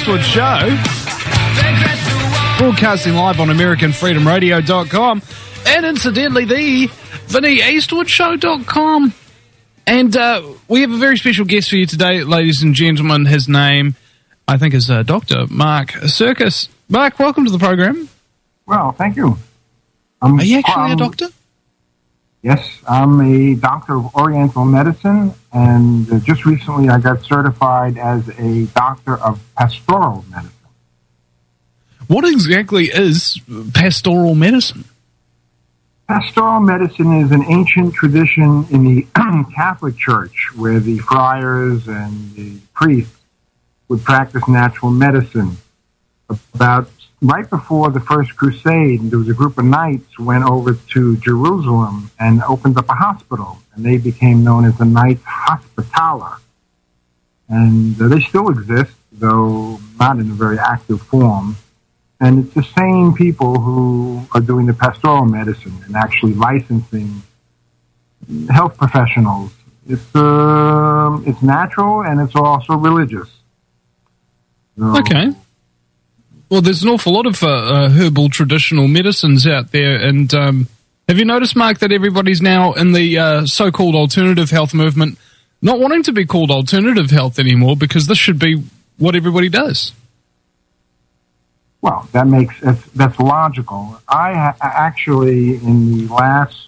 Eastwood Show. Broadcasting live on AmericanFreedomRadio.com and incidentally the VinnyEastwoodShow.com. And we have a very special guest for you today, ladies and gentlemen. His name, I think, is Dr. Mark Sircus. Mark, welcome to the program. Well, thank you. Are you actually a doctor? Yes, I'm a doctor of Oriental medicine, and just recently I got certified as a doctor of pastoral medicine. What exactly is pastoral medicine? Pastoral medicine is an ancient tradition in the Catholic Church where the friars and the priests would practice natural medicine. About right before the First Crusade, there was a group of knights who went over to Jerusalem and opened up a hospital, and they became known as the Knights Hospitaller. And they still exist, though not in a very active form. And it's the same people who are doing the pastoral medicine and actually licensing health professionals. It's natural and it's also religious. So, okay. Well, there's an awful lot of herbal traditional medicines out there. And have you noticed, Mark, that everybody's now in the so-called alternative health movement not wanting to be called alternative health anymore because this should be what everybody does? Well, that's logical. I actually, in the last,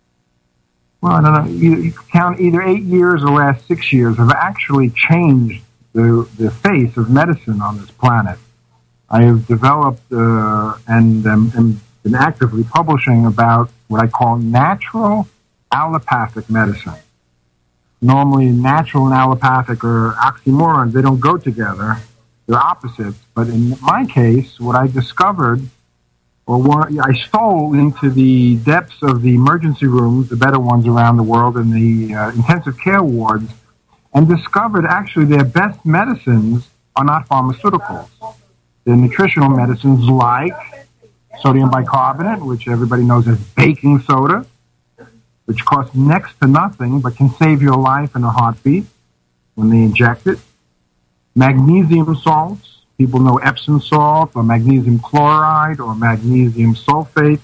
I don't know, you count either 8 years or last 6 years, have actually changed the face of medicine on this planet. I have developed and been actively publishing about what I call natural allopathic medicine. Normally, natural and allopathic are oxymorons. They don't go together. They're opposites. But in my case, what I discovered, I stole into the depths of the emergency rooms, the better ones around the world, and the intensive care wards, and discovered actually their best medicines are not pharmaceuticals. They're nutritional medicines like sodium bicarbonate, which everybody knows as baking soda, which costs next to nothing but can save your life in a heartbeat when they inject it. Magnesium salts, people know Epsom salt or magnesium chloride or magnesium sulfate.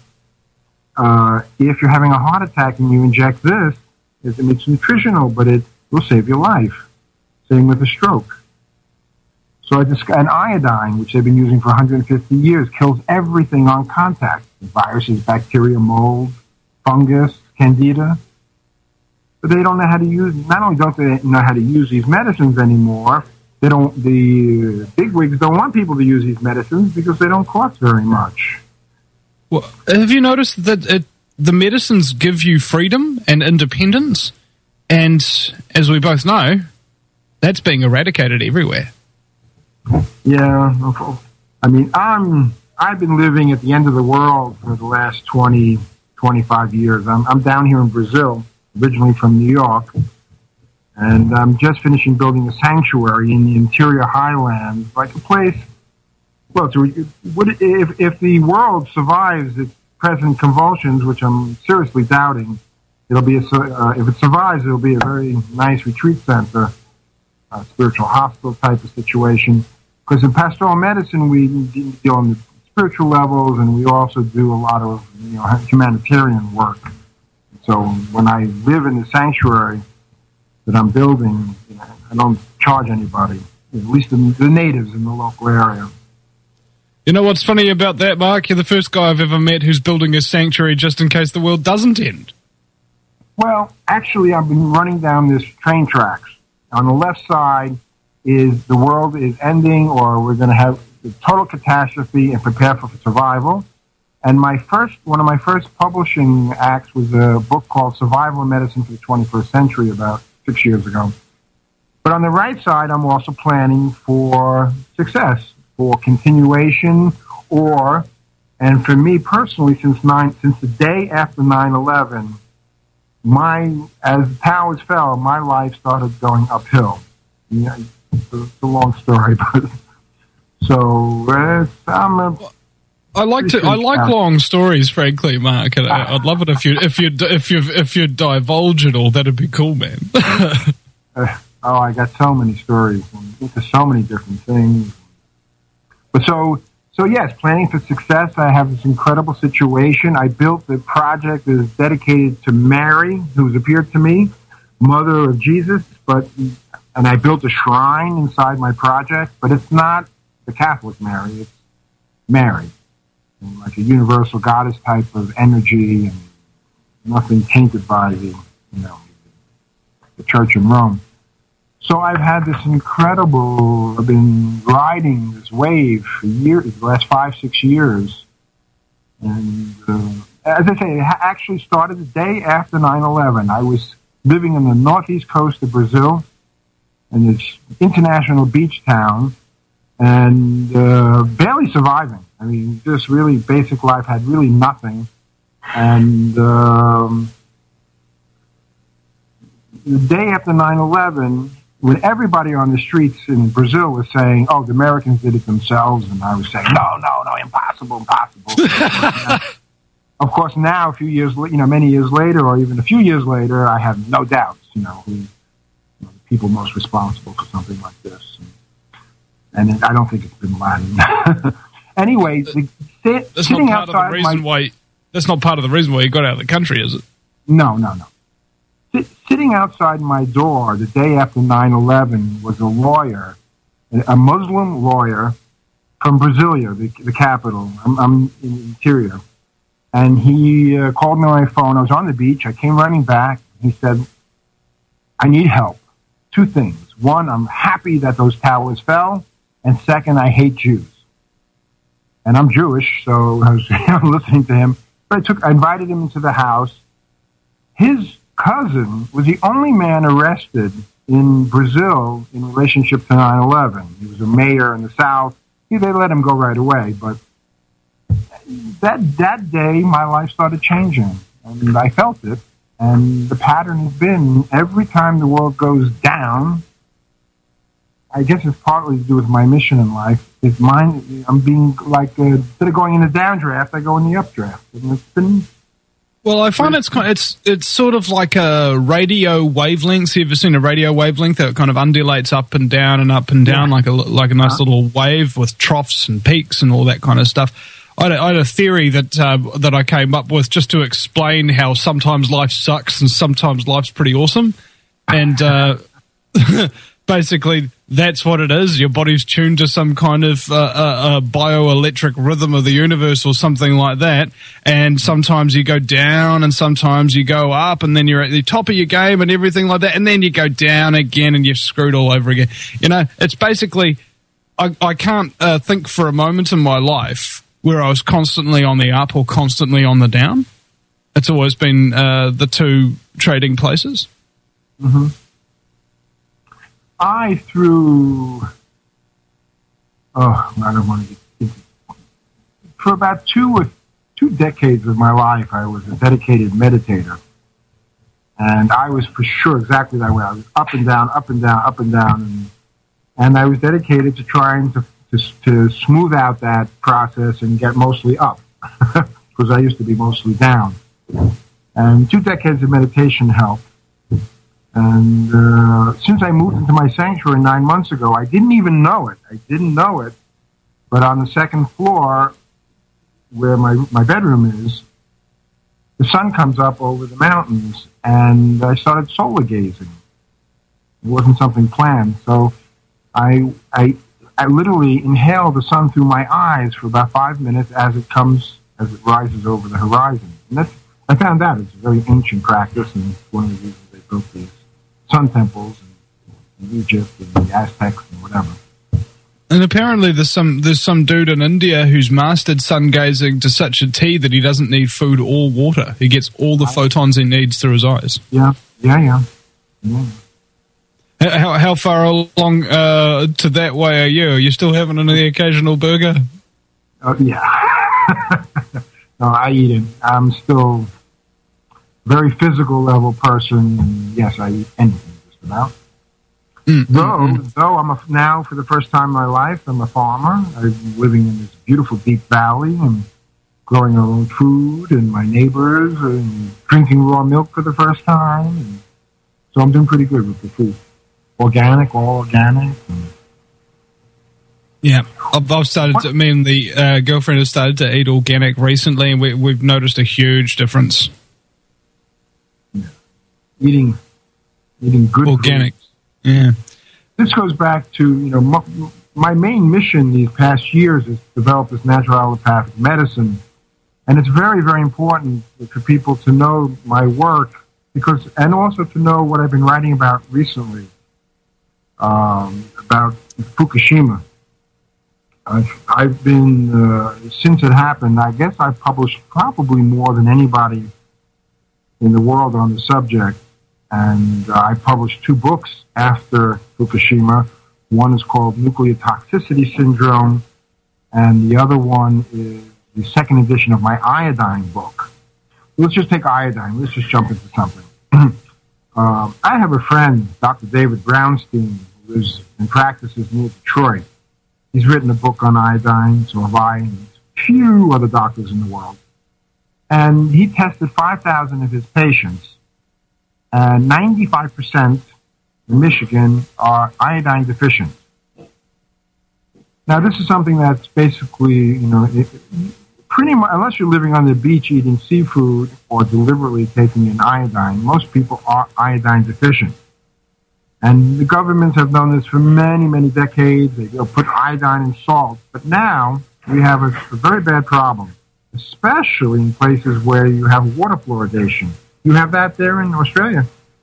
If you're having a heart attack and you inject this, it's nutritional, but it will save your life. Same with a stroke. So and iodine, which they've been using for 150 years, kills everything on contact. Viruses, bacteria, mold, fungus, candida. But they don't know how to use, not only don't they know how to use these medicines anymore, the bigwigs don't want people to use these medicines because they don't cost very much. Well, have you noticed that the medicines give you freedom and independence? And as we both know, that's being eradicated everywhere. Yeah. I mean, I've been living at the end of the world for the last 20, 25 years. I'm down here in Brazil, originally from New York. And I'm just finishing building a sanctuary in the interior highlands, like a place. Well, if the world survives its present convulsions, which I'm seriously doubting, if it survives, it'll be a very nice retreat center, a spiritual hospital type of situation. Because in pastoral medicine, we deal on the spiritual levels, and we also do a lot of humanitarian work. So when I live in the sanctuary that I'm building, I don't charge anybody, at least the natives in the local area. You know what's funny about that, Mark? You're the first guy I've ever met who's building a sanctuary just in case the world doesn't end. Well, actually, I've been running down this train tracks. On the left side is the world is ending, or we're going to have a total catastrophe and prepare for survival. And one of my first publishing acts was a book called Survival Medicine for the 21st Century about 6 years ago. But on the right side, I'm also planning for success, for continuation, and for me personally, since the day after 9/11, as the towers fell, my life started going uphill. Yeah, it's a long story, but I like long stories, frankly, Mark. And I'd love it if you divulge it all. That'd be cool, man. I got so many stories into so many different things. So yes, planning for success. I have this incredible situation. I built the project that is dedicated to Mary, who's appeared to me, Mother of Jesus. And I built a shrine inside my project, but it's not the Catholic Mary. It's Mary, and like a universal goddess type of energy, and nothing tainted by the Church in Rome. So I've had this I've been riding this wave for years, the last 5-6 years. And as I say, it actually started the day after 9/11. I was living in the northeast coast of Brazil, in this international beach town, and barely surviving. I mean, just really basic life, had really nothing. And the day after 9/11, when everybody on the streets in Brazil was saying, "Oh, the Americans did it themselves," and I was saying, "No, impossible." Of course, now many years later, or even a few years later, I have no doubts. Who the people most responsible for something like this, and I don't think it's Bin Laden. Anyway, that's not part of the reason why. That's not part of the reason why you got out of the country, is it? No. Sitting outside my door the day after 9/11 was a lawyer, a Muslim lawyer from Brasilia, the capital. I'm in the interior. And he called me on my phone. I was on the beach. I came running back. He said, "I need help. 2 things. One, I'm happy that those towers fell. And second, I hate Jews." And I'm Jewish, so I was listening to him. But I invited him into the house. His cousin was the only man arrested in Brazil in relationship to 9/11. He was a mayor in the South. They let him go right away. But that day, my life started changing. And I felt it. And the pattern has been every time the world goes down, I guess it's partly to do with my mission in life. I'm being like, instead of going in the downdraft, I go in the updraft. And it's been... Well, I find it's sort of like a radio wavelength. You ever seen a radio wavelength that kind of undulates up and down, like a nice little wave with troughs and peaks and all that kind of stuff? I had a theory that I came up with just to explain how sometimes life sucks and sometimes life's pretty awesome, and basically that's what it is. Your body's tuned to some kind of a bioelectric rhythm of the universe or something like that, and sometimes you go down and sometimes you go up, and then you're at the top of your game and everything like that, and then you go down again and you're screwed all over again. It's basically, I can't think for a moment in my life where I was constantly on the up or constantly on the down. It's always been the two trading places. Mm-hmm. I don't want to get into it. For about two decades of my life, I was a dedicated meditator. And I was for sure exactly that way. I was up and down, up and down, up and down. And I was dedicated to trying to smooth out that process and get mostly up. Because I used to be mostly down. And 2 decades of meditation helped. And since I moved into my sanctuary 9 months ago, I didn't even know it. But on the second floor, where my bedroom is, the sun comes up over the mountains, and I started solar gazing. It wasn't something planned. So I literally inhale the sun through my eyes for about 5 minutes as it rises over the horizon. And I found out it's a very ancient practice, and it's one of the reasons they built these sun temples in Egypt and the Aztecs and whatever. And apparently there's some dude in India who's mastered sun gazing to such a T that he doesn't need food or water. He gets all the photons he needs through his eyes. Yeah. How far along to that way are you? Are you still having the occasional burger? Oh, yeah. No, I eat it. I'm still a very physical level person, and yes, I eat anything just about. Though now for the first time in my life, I'm a farmer. I'm living in this beautiful deep valley and growing our own food, and my neighbors, and drinking raw milk for the first time. And so I'm doing pretty good with the food. All organic. Yeah, I've started to, me and the girlfriend have started to eat organic recently, and we've noticed a huge difference. Yeah. Eating good organic. Foods. Yeah. This goes back to, my main mission these past years is to develop this natural allopathic medicine. And it's very, very important for people to know my work and also to know what I've been writing about recently, about Fukushima. I've been, since it happened, I guess I've published probably more than anybody in the world on the subject. And I published 2 books after Fukushima. One is called Nuclear Toxicity Syndrome, and the other one is the second edition of my iodine book. Let's just take iodine. Let's just jump into something. I have a friend, Dr. David Brownstein, who lives and practices near Detroit. He's written a book on iodine, so have I, and a few other doctors in the world. And he tested 5,000 of his patients, and 95% in Michigan are iodine deficient. Now, this is something that's basically, pretty much, unless you're living on the beach eating seafood or deliberately taking in iodine, most people are iodine deficient. And the governments have known this for many, many decades. They'll put iodine in salt. But now we have a very bad problem, especially in places where you have water fluoridation. You have that there in Australia?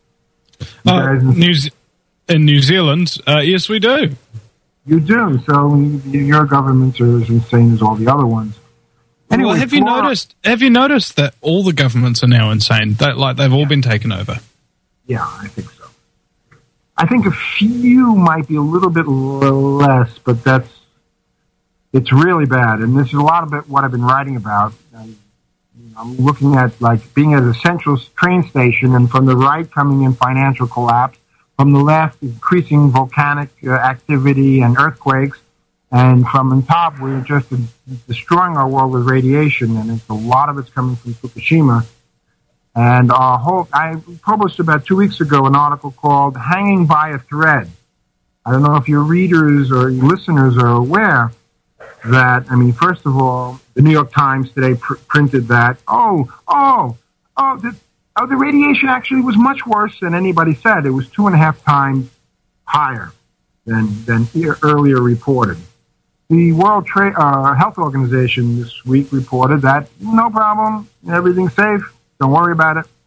In New Zealand, yes, we do. You do. So your governments are as insane as all the other ones. Anyway, well, have you noticed that all the governments are now insane? They've all been taken over. Yeah, I think so. I think a few might be a little bit less, but it's really bad. And this is a lot of what I've been writing about. I'm looking at being at a central train station, and from the right coming in financial collapse, from the left increasing volcanic activity and earthquakes, and from on top we're just destroying our world with radiation, and a lot of it's coming from Fukushima. And I published about 2 weeks ago an article called Hanging by a Thread. I don't know if your readers or your listeners are aware that, first of all, the New York Times today printed that, the radiation actually was much worse than anybody said. It was 2.5 times higher than earlier reported. The World Health Organization this week reported that no problem, everything's safe, don't worry about it.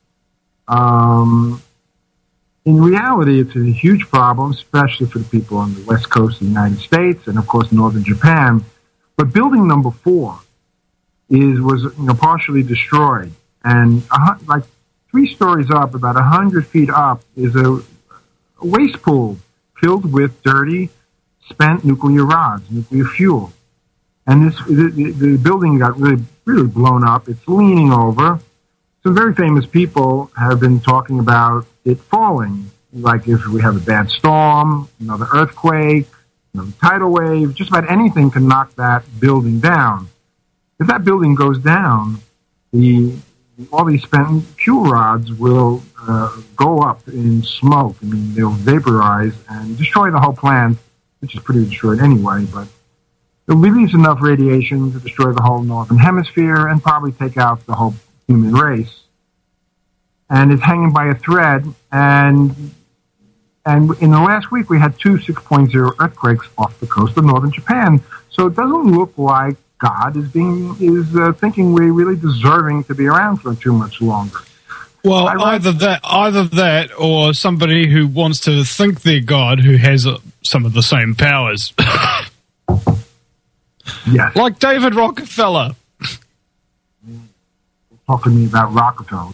In reality, it's a huge problem, especially for the people on the west coast of the United States and, of course, northern Japan. But building number 4 was partially destroyed, and 3 stories up, about 100 feet up, is a waste pool filled with dirty, spent nuclear rods, nuclear fuel. And the building got really, really blown up. It's leaning over. Some very famous people have been talking about it falling, like if we have a bad storm, another earthquake, another tidal wave, just about anything can knock that building down. If that building goes down, all these spent fuel rods will go up in smoke. They'll vaporize and destroy the whole plant, which is pretty destroyed anyway, but it release enough radiation to destroy the whole northern hemisphere and probably take out the whole human race. And it's hanging by a thread, and in the last week we had 2 6.0 earthquakes off the coast of northern Japan. So it doesn't look like God is thinking we're really deserving to be around for too much longer. Well, either that, or somebody who wants to think they're God who has some of the same powers. Yes, like David Rockefeller. Talking to me about Rockefeller.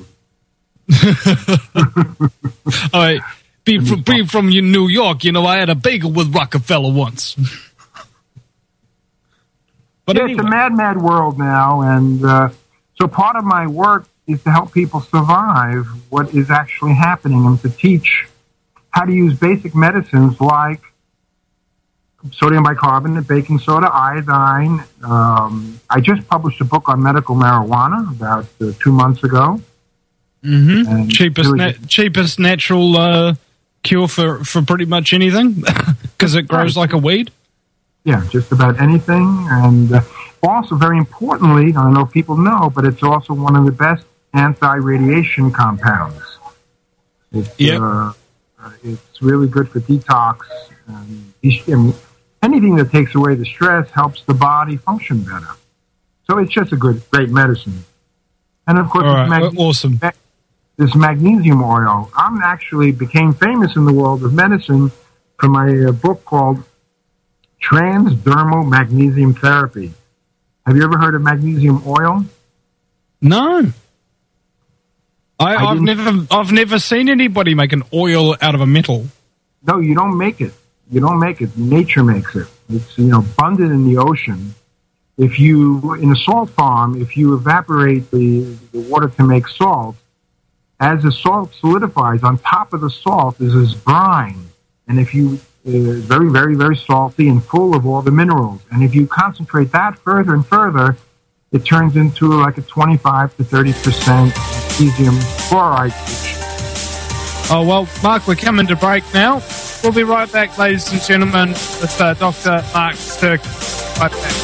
Being from New York, I had a bagel with Rockefeller once. But anyway. It's a mad world now, and so part of my work is to help people survive what is actually happening and to teach how to use basic medicines like sodium bicarbonate, baking soda, iodine. I just published a book on medical marijuana about 2 months ago. Mm-hmm. Cheapest natural cure for pretty much anything because it grows like a weed. Yeah, just about anything. And also, very importantly, I don't know if people know, but it's also one of the best anti-radiation compounds. It's really good for detox. Anything that takes away the stress helps the body function better. So it's just a great medicine. And of course, awesome. This magnesium oil. I actually became famous in the world of medicine for my book called Transdermal Magnesium Therapy. Have you ever heard of magnesium oil? No. I've never seen anybody make an oil out of a metal. No, you don't make it. You don't make it. Nature makes it. It's abundant in the ocean. In a salt farm, if you evaporate the water to make salt, as the salt solidifies, on top of the salt is this brine, and it's very, very, very salty and full of all the minerals. And if you concentrate that further and further, it turns into like a 25 to 30% magnesium chloride solution. Oh, well, Mark, we're coming to break now. We'll be right back, ladies and gentlemen, with Dr. Mark Sirkis. Right back.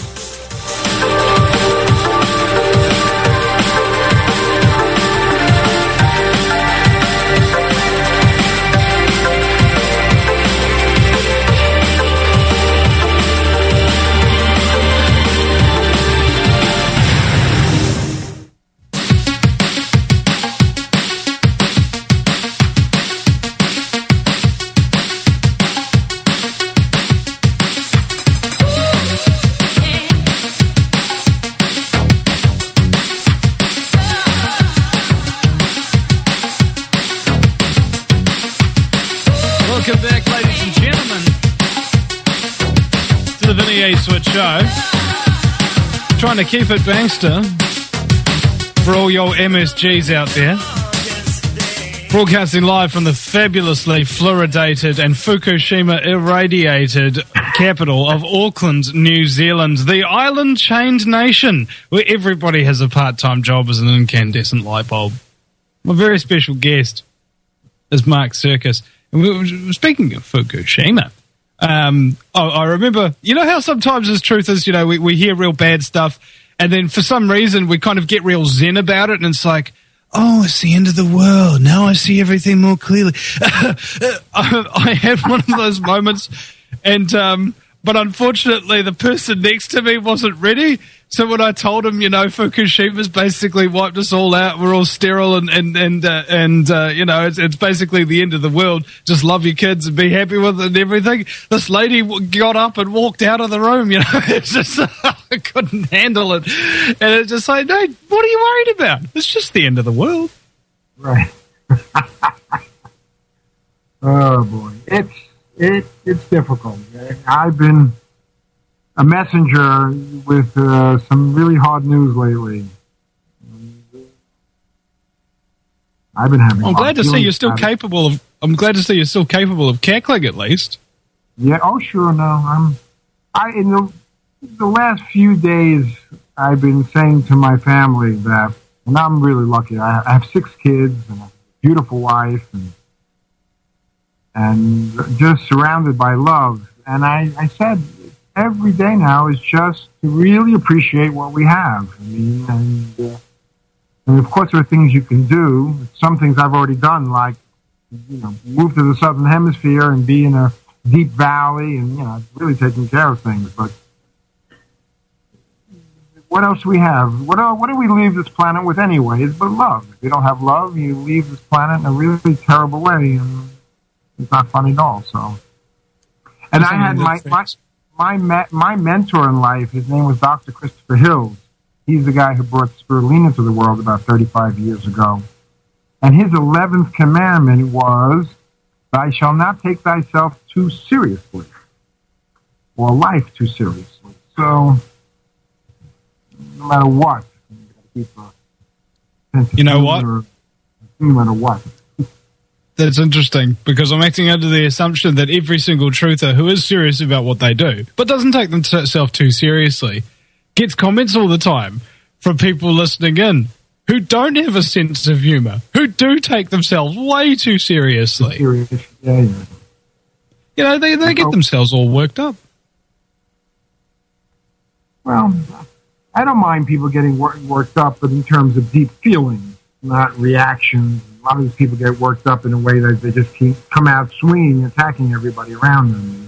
Welcome back, ladies and gentlemen, to the Vinny A. Switch Show. Trying to keep it gangster for all your MSGs out there. Broadcasting live from the fabulously fluoridated and Fukushima irradiated capital of Auckland, New Zealand, the island-chained nation where everybody has a part-time job as an incandescent light bulb. My very special guest is Mark Sirkis. Speaking of Fukushima, I remember, you know how sometimes as truth is, we hear real bad stuff, and then for some reason we kind of get real zen about it, and it's like, oh, it's the end of the world. Now I see everything more clearly. I had one of those moments, and but unfortunately the person next to me wasn't ready. So when I told him, Fukushima's basically wiped us all out, we're all sterile, and it's basically the end of the world. Just love your kids and be happy with it and everything. This lady got up and walked out of the room. It's just I couldn't handle it, and it's just like, no, what are you worried about? It's just the end of the world, right? Oh boy, it's difficult. I've been a messenger with some really hard news lately. I've been having. I'm glad to see you're still capable of. I'm glad to see you're still capable of cackling at least. Yeah. Oh, sure. No, in the last few days, I've been saying to my family that, and I'm really lucky. I have 6 kids and a beautiful wife, and just surrounded by love. And I said, every day now is just to really appreciate what we have. I mean, and of course there are things you can do. Some things I've already done, like, move to the southern hemisphere and be in a deep valley and, really taking care of things. But what else do we have? What do we leave this planet with anyways but love? If you don't have love, you leave this planet in a really terrible way, and it's not fun at all. So, and I had my mentor in life, his name was Dr. Christopher Hills. He's the guy who brought spirulina to the world about 35 years ago. And his 11th commandment was, thou shalt not take thyself too seriously, or life too seriously. So, no matter what, you gotta keep you know what? No matter what. That's interesting, because I'm acting under the assumption that every single truther who is serious about what they do, but doesn't take themselves too seriously, gets comments all the time from people listening in who don't have a sense of humor, who do take themselves way too seriously. Yeah. They get themselves all worked up. Well, I don't mind people getting worked up, but in terms of deep feelings, not reactions. A lot of these people get worked up in a way that they just come out swinging, attacking everybody around them.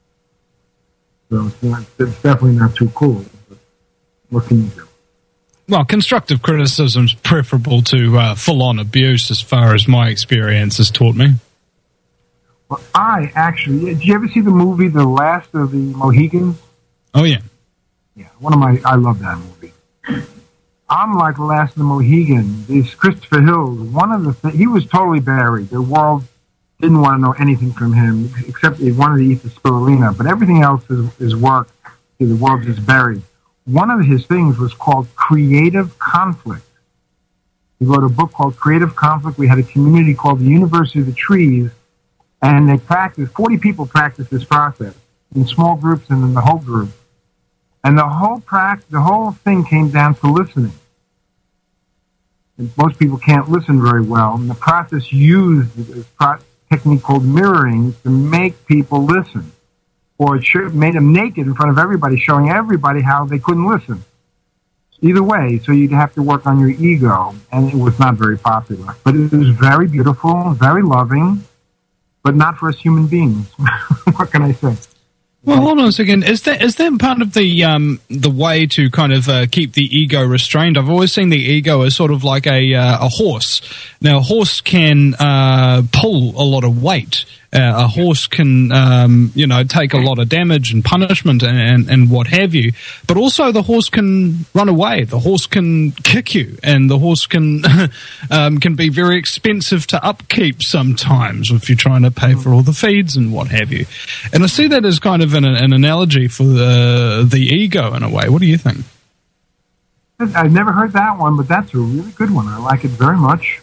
So it's definitely not too cool. But what can you do? Well, constructive criticism is preferable to full-on abuse, as far as my experience has taught me. Well, did you ever see the movie The Last of the Mohegans? Oh, yeah. Yeah, I love that movie. I'm like The Last of the Mohegans. This Christopher Hill, he was totally buried. The world didn't want to know anything from him, except he wanted to eat the spirulina. But everything else is work. The world is buried. One of his things was called Creative Conflict. He wrote a book called Creative Conflict. We had a community called the University of the Trees, and 40 people practiced this process in small groups and in the whole group. And the whole thing came down to listening. And most people can't listen very well. And the process used a technique called mirroring to make people listen. Or it made them naked in front of everybody, showing everybody how they couldn't listen. Either way, so you'd have to work on your ego. And it was not very popular. But it was very beautiful, very loving, but not for us human beings. What can I say? Well, hold on a second. Is that part of the way to kind of keep the ego restrained? I've always seen the ego as sort of like a horse. Now, a horse can pull a lot of weight. A horse can, take a lot of damage and punishment and what have you. But also the horse can run away. The horse can kick you, and the horse can be very expensive to upkeep sometimes if you're trying to pay for all the feeds and what have you. And I see that as kind of an analogy for the ego in a way. What do you think? I've never heard that one, but that's a really good one. I like it very much.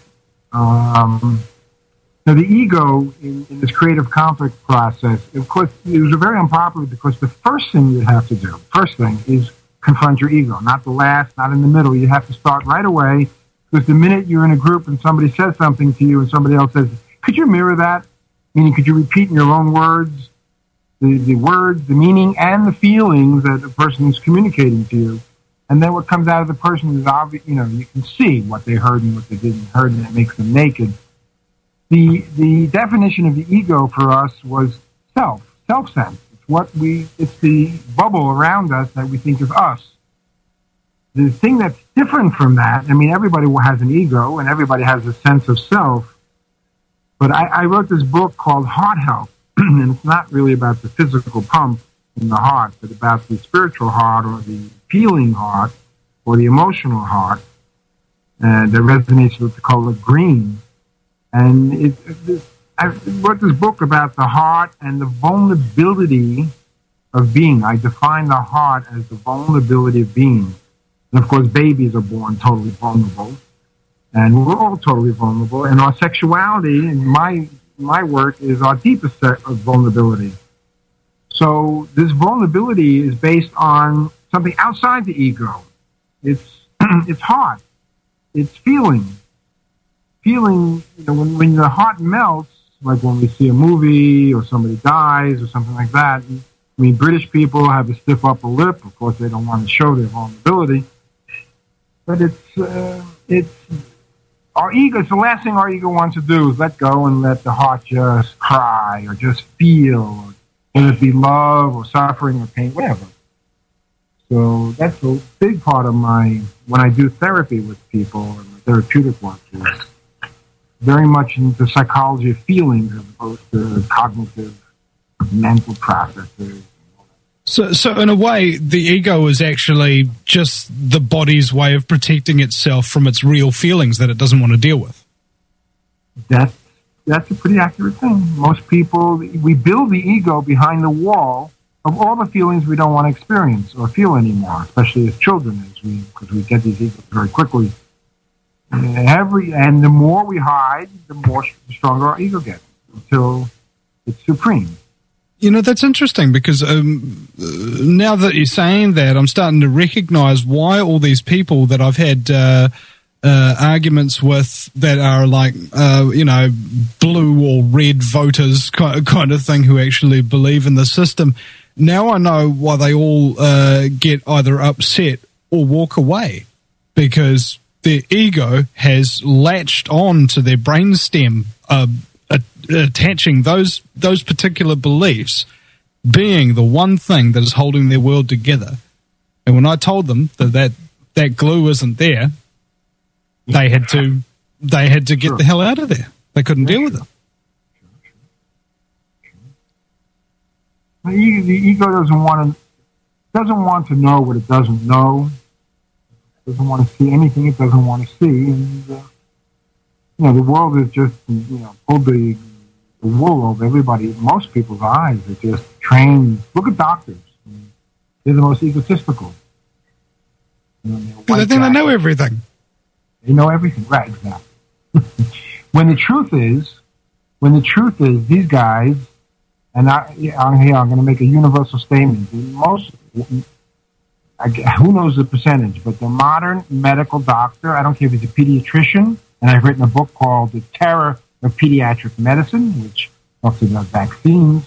Now, the ego in this creative conflict process, of course, it was very unpopular because the first thing you have to do, is confront your ego. Not the last, not in the middle. You have to start right away, because the minute you're in a group and somebody says something to you and somebody else says, could you mirror that? Meaning, could you repeat in your own words the words, the meaning, and the feelings that the person is communicating to you? And then what comes out of the person is obvious. You can see what they heard and what they didn't heard, and it makes them naked. The definition of the ego for us was self-sense. It's the bubble around us that we think is us. The thing that's different from that, everybody has an ego and everybody has a sense of self, but I wrote this book called Heart Health, and it's not really about the physical pump in the heart, but about the spiritual heart or the feeling heart or the emotional heart, and that resonates with the color green. And I wrote this book about the heart and the vulnerability of being. I define the heart as the vulnerability of being. And of course, babies are born totally vulnerable. And we're all totally vulnerable. And our sexuality, in my work, is our deepest vulnerability. So this vulnerability is based on something outside the ego. It's heart. It's feeling. When the heart melts, like when we see a movie or somebody dies or something like that. British people have a stiff upper lip. Of course, they don't want to show their vulnerability. But it's our ego. It's the last thing our ego wants to do is let go and let the heart just cry or just feel, whether it be love or suffering or pain, whatever. So that's a big part of when I do therapy with people or my therapeutic work is very much into psychology of feelings as opposed to cognitive mental processes. So in a way, the ego is actually just the body's way of protecting itself from its real feelings that it doesn't want to deal with. That's a pretty accurate thing. Most people, we build the ego behind the wall of all the feelings we don't want to experience or feel anymore, especially as children, because we get these egos very quickly. And the more we hide, the stronger our ego gets until it's supreme. That's interesting because now that you're saying that, I'm starting to recognize why all these people that I've had arguments with that are like, blue or red voters kind of thing who actually believe in the system. now I know why they all get either upset or walk away, because their ego has latched on to their brainstem, attaching those particular beliefs being the one thing that is holding their world together. And when I told them that glue isn't there, they had to get the hell out of there. They couldn't deal with it. The ego doesn't want to know what it doesn't know. It doesn't want to see anything it doesn't want to see. And the world is just pulled the wool over everybody. Most people's eyes are just trained. Look at doctors. They're the most egotistical. Because they think they know everything. They know everything, right? Exactly. When the truth is, these guys, and I'm going to make a universal statement. Who knows the percentage? But the modern medical doctor, I don't care if he's a pediatrician, and I've written a book called The Terror of Pediatric Medicine, which talks about vaccines.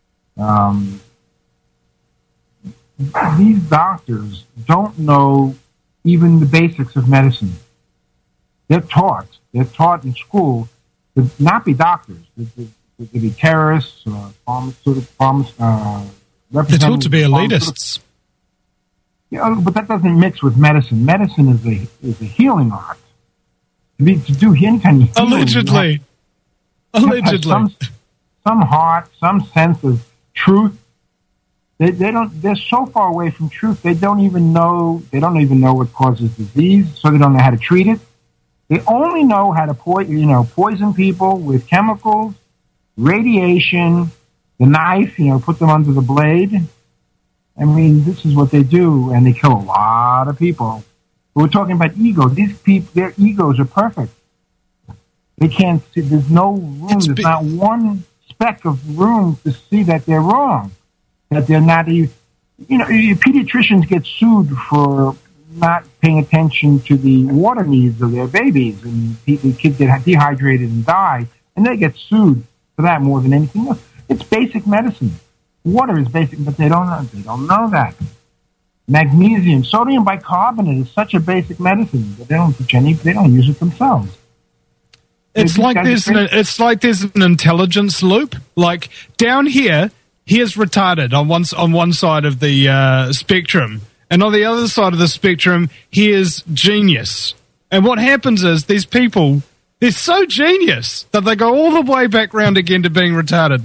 These doctors don't know even the basics of medicine. They're taught in school to not be doctors, to be terrorists, representatives. They're taught to be elitists. But that doesn't mix with medicine. Medicine is a healing art. To do any kind of healing, allegedly, some heart, some sense of truth. They're so far away from truth. They don't even know what causes disease, so they don't know how to treat it. They only know how to poison people with chemicals, radiation, the knife, put them under the blade. I mean, this is what they do, and they kill a lot of people. But we're talking about ego. These people, their egos are perfect. They can't see. There's no room. There's not one speck of room to see that they're wrong. That they're not even. Pediatricians get sued for not paying attention to the water needs of their babies, and the kids get dehydrated and die, and they get sued for that more than anything else. It's basic medicine. Water is basic, but they don't know that. Magnesium, sodium bicarbonate is such a basic medicine, but they don't use it themselves. It's like there's an intelligence loop. Like down here, here's retarded on one side of the spectrum, and on the other side of the spectrum, here's genius. And what happens is these people, they're so genius that they go all the way back round again to being retarded.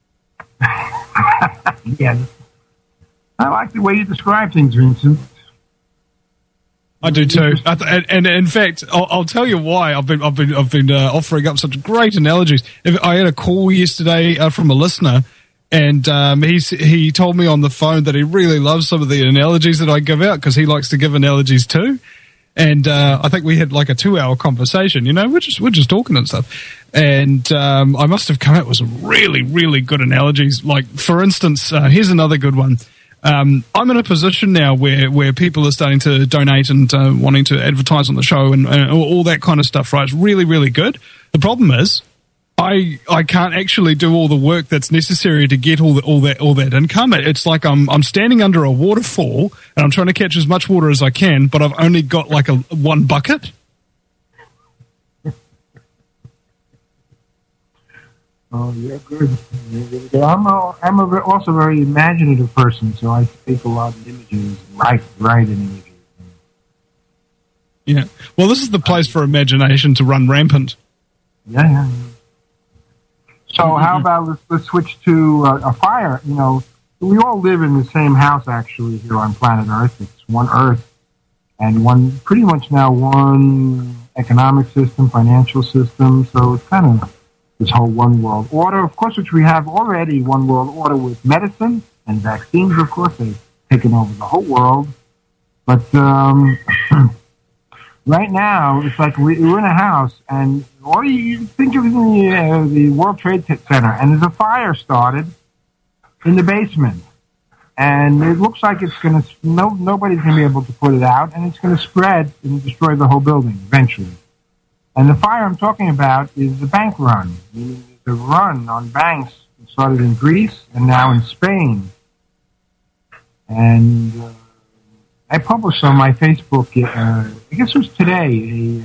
Yeah, I like the way you describe things, Vincent. I do too, and in fact, I'll tell you why. I've been offering up such great analogies. I had a call yesterday from a listener, and he told me on the phone that he really loves some of the analogies that I give out because he likes to give analogies too. And I think we had like a 2-hour conversation. We're just talking and stuff. And I must have come out with some really, really good analogies. Like, for instance, here's another good one. I'm in a position now where people are starting to donate and wanting to advertise on the show and all that kind of stuff, right? It's really, really good. The problem is I can't actually do all the work that's necessary to get all that income. It's like I'm standing under a waterfall and I'm trying to catch as much water as I can, but I've only got like one bucket. Oh, yeah, good. I'm also a very imaginative person, so I speak a lot of images, write in images. Yeah. Well, this is the place for imagination to run rampant. Yeah. So how about let's switch to a fire? We all live in the same house actually here on planet Earth. It's one Earth, and pretty much now one economic system, financial system. So it's kind of this whole one world order, of course, which we have already one world order with medicine and vaccines. Of course, they've taken over the whole world. But right now, it's like we're in a house, and or you think of the World Trade Center, and there's a fire started in the basement, and it looks like it's going to nobody's going to be able to put it out, and it's going to spread and destroy the whole building eventually. And the fire I'm talking about is the bank run, meaning the run on banks. It started in Greece and now in Spain. And I published on my Facebook, I guess it was today,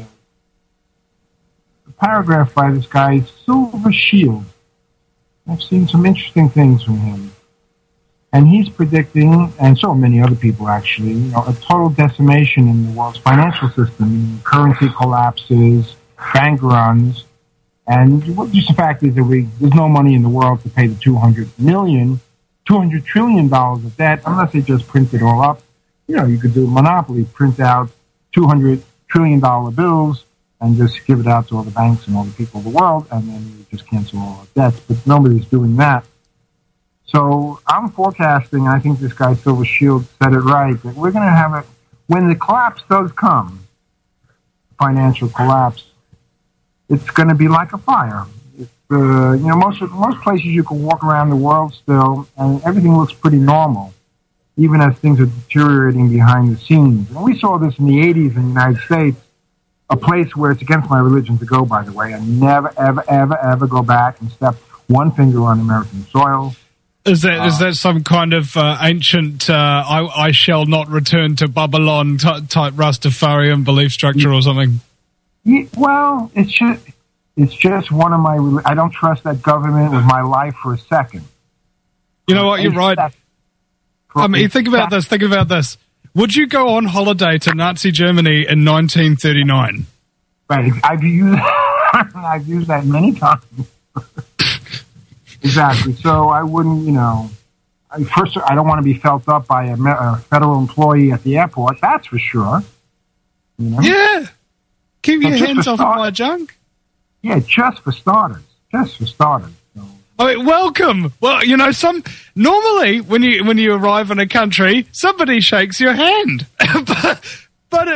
a paragraph by this guy, Silver Shield. I've seen some interesting things from him. And he's predicting, and so many other people actually, a total decimation in the world's financial system. Currency collapses, bank runs, and just the fact is that there's no money in the world to pay the $200 trillion of debt, unless they just print it all up. You could do a monopoly, print out $200 trillion bills, and just give it out to all the banks and all the people of the world, and then you just cancel all our debts. But nobody's doing that. So I'm forecasting, I think this guy Silver Shield said it right, that we're going to have it, when the collapse does come, financial collapse, it's going to be like a fire. Most places you can walk around the world still, and everything looks pretty normal, even as things are deteriorating behind the scenes. And we saw this in the 80s in the United States, a place where it's against my religion to go, by the way. I never, ever, ever, ever go back and step one finger on American soil. Is that some kind of ancient I shall not return to Babylon type Rastafarian belief structure or something? Yeah, well, it's just one of my... I don't trust that government with my life for a second. You know what? You're right. I mean, think about this. Would you go on holiday to Nazi Germany in 1939? Right. I've used that many times. Exactly. So I wouldn't, first, I don't want to be felt up by a federal employee at the airport. That's for sure. Yeah. Keep your hands off my junk. Yeah, just for starters. So. I mean, welcome. Well, normally when you arrive in a country, somebody shakes your hand, but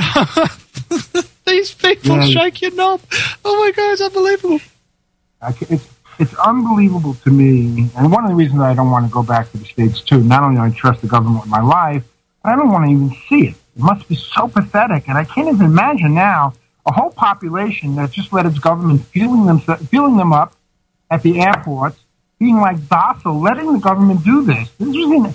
these people shake your knob. Oh my God, it's unbelievable. It's unbelievable to me, and one of the reasons I don't want to go back to the States, too, not only do I trust the government with my life, but I don't want to even see it. It must be so pathetic, and I can't even imagine now a whole population that just let its government fueling them up at the airports, being like docile, letting the government do this. It was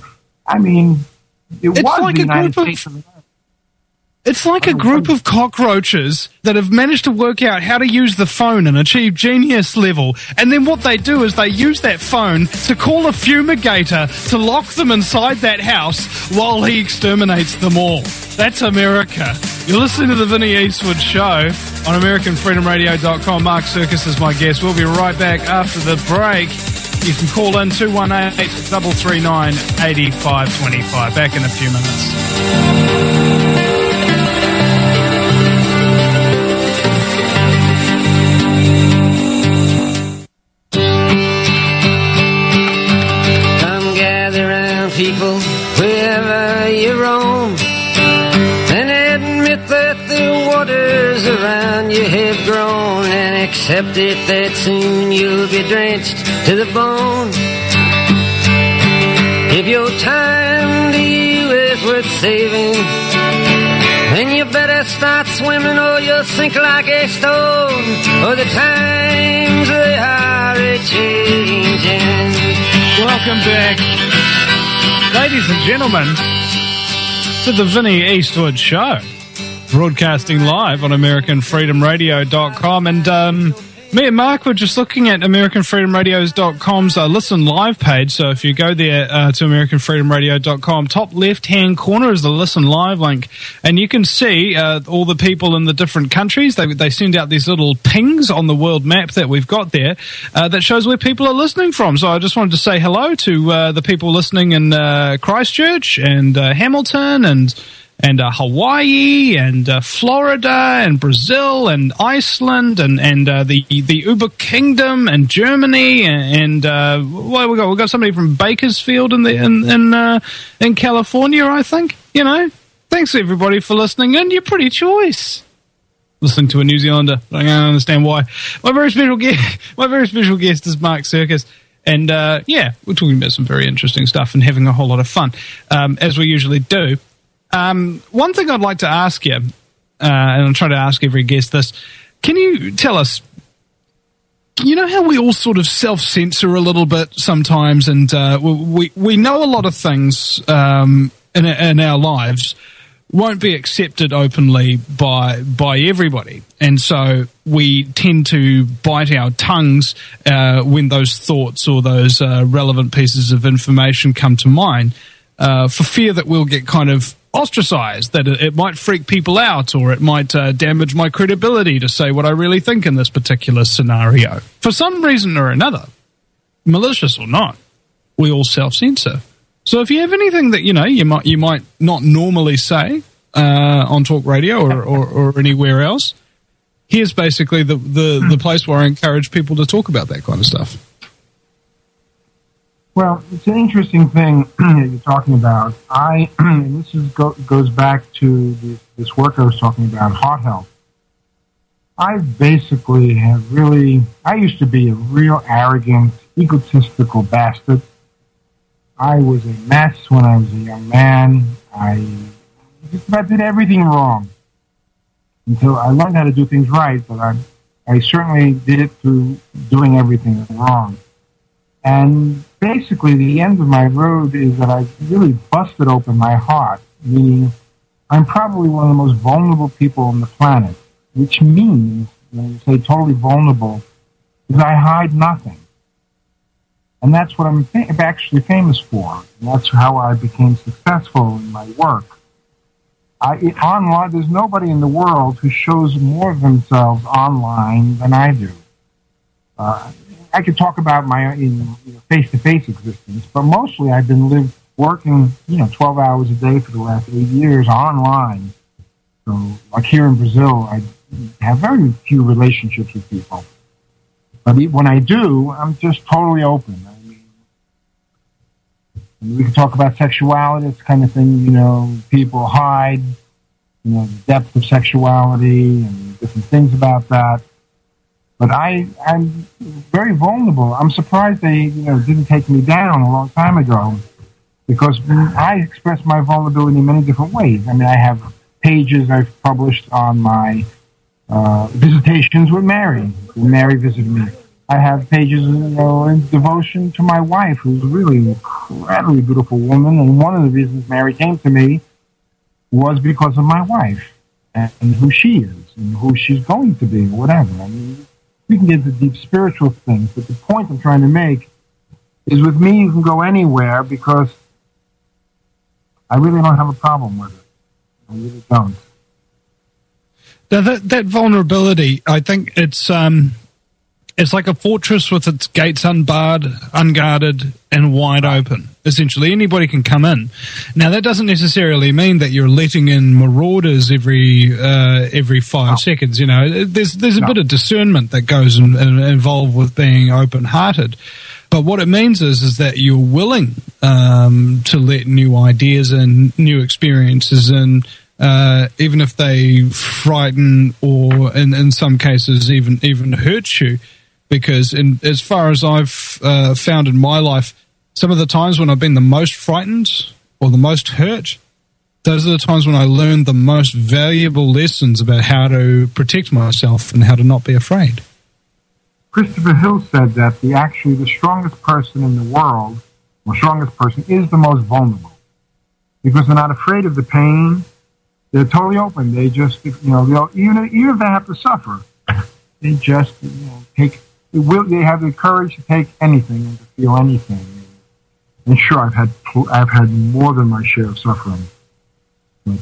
like the United States of America. It's like a group of cockroaches that have managed to work out how to use the phone and achieve genius level. And then what they do is they use that phone to call a fumigator to lock them inside that house while he exterminates them all. That's America. You're listening to the Vinnie Eastwood Show on AmericanFreedomRadio.com. Mark Serkis is my guest. We'll be right back after the break. You can call in 218-339-8525. Back in a few minutes. People, wherever you roam, and admit that the waters around you have grown, and accept it that soon you'll be drenched to the bone. If your time to you is worth saving, then you better start swimming or you'll sink like a stone, or the times they are a-changing. Welcome back, ladies and gentlemen, to the Vinnie Eastwood Show, broadcasting live on AmericanFreedomRadio.com. And me and Mark were just looking at AmericanFreedomRadio.com's Listen Live page. So if you go there to AmericanFreedomRadio.com, top left-hand corner is the Listen Live link. And you can see all the people in the different countries. They send out these little pings on the world map that we've got there that shows where people are listening from. So I just wanted to say hello to the people listening in Christchurch and Hamilton and Hawaii and Florida and Brazil and Iceland and the Uber Kingdom and Germany and what we got somebody from Bakersfield in California, I think. Thanks everybody for listening, and you're pretty choice. Listening to a New Zealander, I don't understand why. My very special guest is Mark Serkis. And we're talking about some very interesting stuff and having a whole lot of fun, as we usually do. One thing I'd like to ask you, and I'm trying to ask every guest this, can you tell us you know how we all sort of self-censor a little bit sometimes, and we know a lot of things in our lives won't be accepted openly by everybody, and so we tend to bite our tongues when those thoughts or those relevant pieces of information come to mind, for fear that we'll get kind of ostracized, that it might freak people out, or it might damage my credibility to say what I really think in this particular scenario. For some reason or another, malicious or not, we all self-censor. So if you have anything that you might not normally say on talk radio or anywhere else, here's basically the place where I encourage people to talk about that kind of stuff. Well, it's an interesting thing that you're talking about. And this goes back to this work I was talking about, heart health. I basically I used to be a real arrogant, egotistical bastard. I was a mess when I was a young man. I just about did everything wrong until I learned how to do things right, but I certainly did it through doing everything wrong. And basically, the end of my road is that I really busted open my heart, meaning I'm probably one of the most vulnerable people on the planet, which means, when you say totally vulnerable, is I hide nothing. And that's what I'm actually famous for. And that's how I became successful in my work. Online, there's nobody in the world who shows more of themselves online than I do. I could talk about my face-to-face existence, but mostly I've been working 12 hours a day for the last 8 years online. So, like here in Brazil, I have very few relationships with people. But when I do, I'm just totally open. I mean, we can talk about sexuality, it's the kind of thing, people hide, the depth of sexuality and different things about that. But I'm very vulnerable. I'm surprised they, didn't take me down a long time ago, because I express my vulnerability in many different ways. I mean, I have pages I've published on my visitations with Mary, when Mary visited me. I have pages, in devotion to my wife, who's a really incredibly beautiful woman. And one of the reasons Mary came to me was because of my wife and who she is and who she's going to be, or whatever. I mean, we can get into deep spiritual things, but the point I'm trying to make is, with me, you can go anywhere, because I really don't have a problem with it. I really don't. Now, that vulnerability, I think it's like a fortress with its gates unbarred, unguarded, and wide open. Essentially, anybody can come in. Now, that doesn't necessarily mean that you're letting in marauders every 5 seconds. There's a bit of discernment that goes involved with being open-hearted. But what it means is that you're willing to let new ideas and new experiences in, even if they frighten or, in some cases, even hurt you. Because as far as I've found in my life, some of the times when I've been the most frightened or the most hurt, those are the times when I learned the most valuable lessons about how to protect myself and how to not be afraid. Christopher Hill said that the strongest person in the world, or strongest person, is the most vulnerable, because they're not afraid of the pain. They're totally open. They just, even if they have to suffer, they just, take. They have the courage to take anything and to feel anything. And sure, I've had more than my share of suffering. But,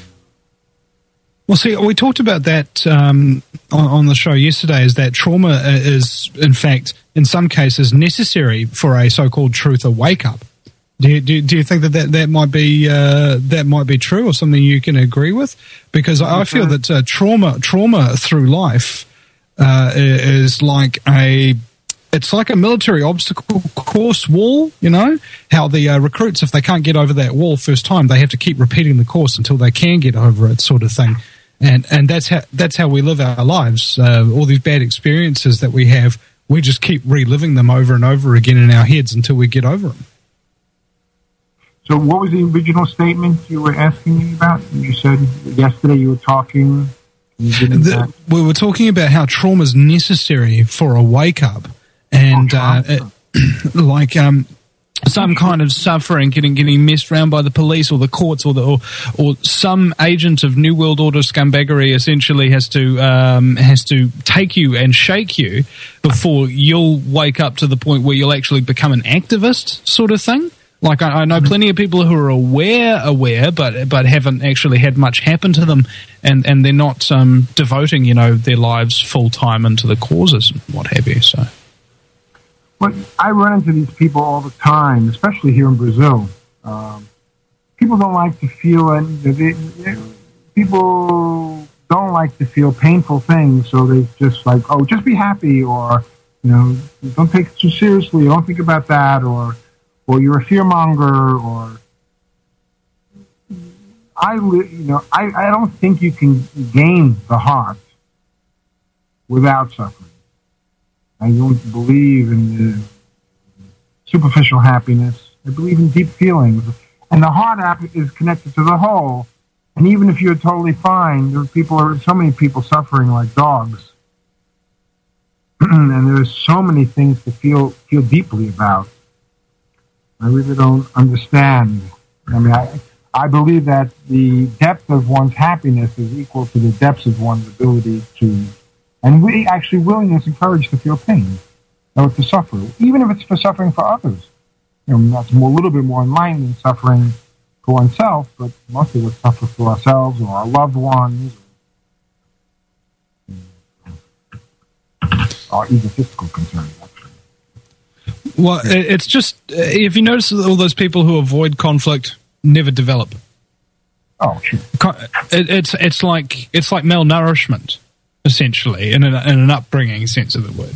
well, see, we talked about that on the show yesterday. Is that trauma is, in fact, in some cases, necessary for a so-called truther wake-up? Do you think that might be true, or something you can agree with? Because I feel that trauma through life is like it's like a military obstacle course wall, how the recruits, if they can't get over that wall first time, they have to keep repeating the course until they can get over it, sort of thing. And that's how we live our lives. All these bad experiences that we have, we just keep reliving them over and over again in our heads until we get over them. So what was the original statement you were asking me about? You said yesterday you were talking We were talking about how trauma is necessary for a wake-up, and some kind of suffering, getting messed around by the police or the courts or some agent of New World Order scumbaggery essentially has to take you and shake you before you'll wake up to the point where you'll actually become an activist, sort of thing. Like I know plenty of people who are aware, but haven't actually had much happen to them, and they're not devoting their lives full time into the causes and what have you. So. Well, I run into these people all the time, especially here in Brazil. People don't like to feel, people don't like to feel painful things, so they just like, just be happy, or don't take it too seriously, don't think about that, or you're a fearmonger, or I don't think you can gain the heart without suffering. I don't believe in the superficial happiness. I believe in deep feelings. And the heart is connected to the whole. And even if you're totally fine, there are so many people suffering like dogs. And there's so many things to feel deeply about. I really don't understand. I mean, I believe that the depth of one's happiness is equal to the depths of one's ability to, and we actually willingness and courage to feel pain, or to suffer, even if it's for suffering for others. That's a little bit more enlightened than suffering for oneself, but most of us suffer for ourselves or our loved ones, or egotistical concerns, actually. Well, it's just, if you notice all those people who avoid conflict never develop. Oh, sure. It's like malnourishment, essentially, in an upbringing sense of the word.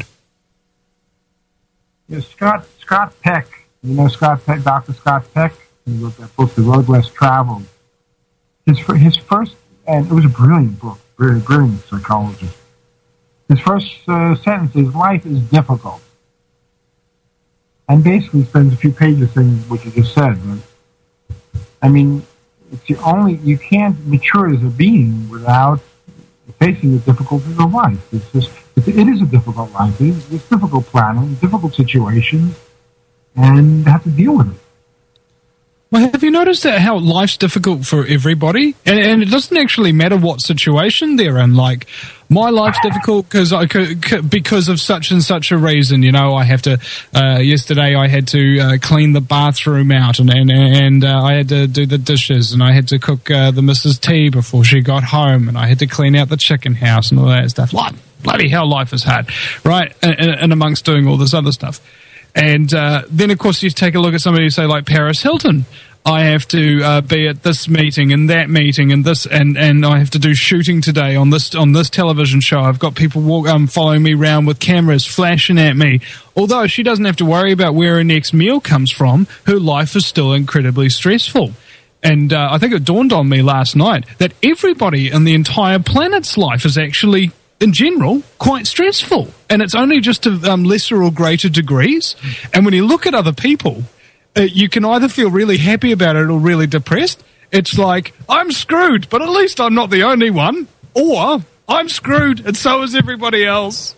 Yeah, Scott Peck, Scott Peck, Dr. Scott Peck, he wrote that book, The Road Less Traveled. His first, and it was a brilliant book, very brilliant psychologist. His first sentence is, life is difficult. And basically spends a few pages saying what you just said. But, I mean, you can't mature as a being without facing the difficulties of life. It is a difficult life. It's difficult planning, difficult situations, and you have to deal with it. Well, have you noticed that how life's difficult for everybody? And it doesn't actually matter what situation they're in. Like, my life's difficult because of such and such a reason. I have to, yesterday I had to clean the bathroom out and I had to do the dishes, and I had to cook the missus tea before she got home, and I had to clean out the chicken house and all that stuff. Bloody hell, life is hard, right? And amongst doing all this other stuff. And then, of course, you take a look at somebody, say, like Paris Hilton. I have to be at this meeting and that meeting and this, and I have to do shooting today on this television show. I've got people following me around with cameras, flashing at me. Although she doesn't have to worry about where her next meal comes from, her life is still incredibly stressful. And I think it dawned on me last night that everybody in the entire planet's life is actually, in general, quite stressful. And it's only just to lesser or greater degrees. And when you look at other people, you can either feel really happy about it or really depressed. It's like, I'm screwed, but at least I'm not the only one. Or, I'm screwed, and so is everybody else.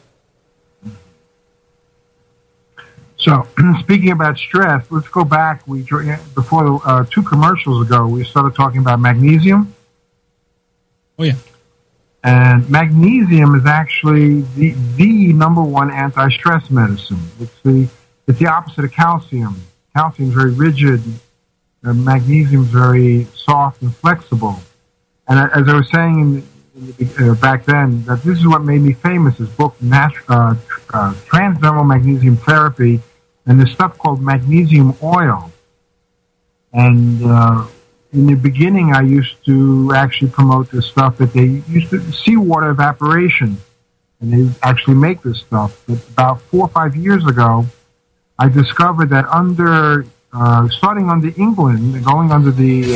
So, speaking about stress, let's go back. Before 2 commercials ago, we started talking about magnesium. Oh, yeah. And magnesium is actually the number one anti-stress medicine. It's the opposite of calcium. Calcium is very rigid. Magnesium is very soft and flexible. And as I was saying back then, that this is what made me famous. This book, Transdermal Magnesium Therapy, and this stuff called magnesium oil. And in the beginning, I used to actually promote this stuff that they used to seawater evaporation, and they actually make this stuff. But about 4 or 5 years ago, I discovered that starting under England, going under the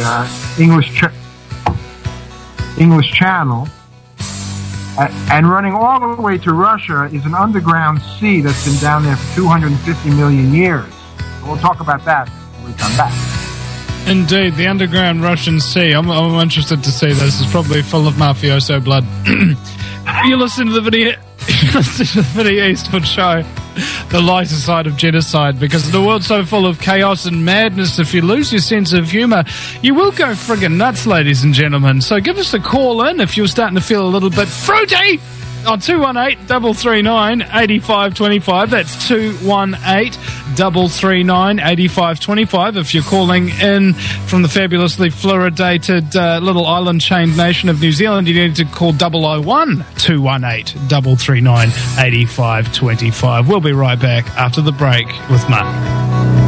English Channel, and running all the way to Russia is an underground sea that's been down there for 250 million years. We'll talk about that when we come back. Indeed, the underground Russian sea. I'm interested to see this. It's probably full of mafioso blood. You listen to the video. Listen to the Vinnie Eastwood Show, the lighter side of genocide, because the world's so full of chaos and madness, if you lose your sense of humour, you will go friggin' nuts, ladies and gentlemen. So give us a call in if you're starting to feel a little bit fruity on 218-339-8525. That's 218-339-8525. If you're calling in from the fabulously fluoridated little island-chained nation of New Zealand, you need to call 001-218-339-8525. We'll be right back after the break with Mark.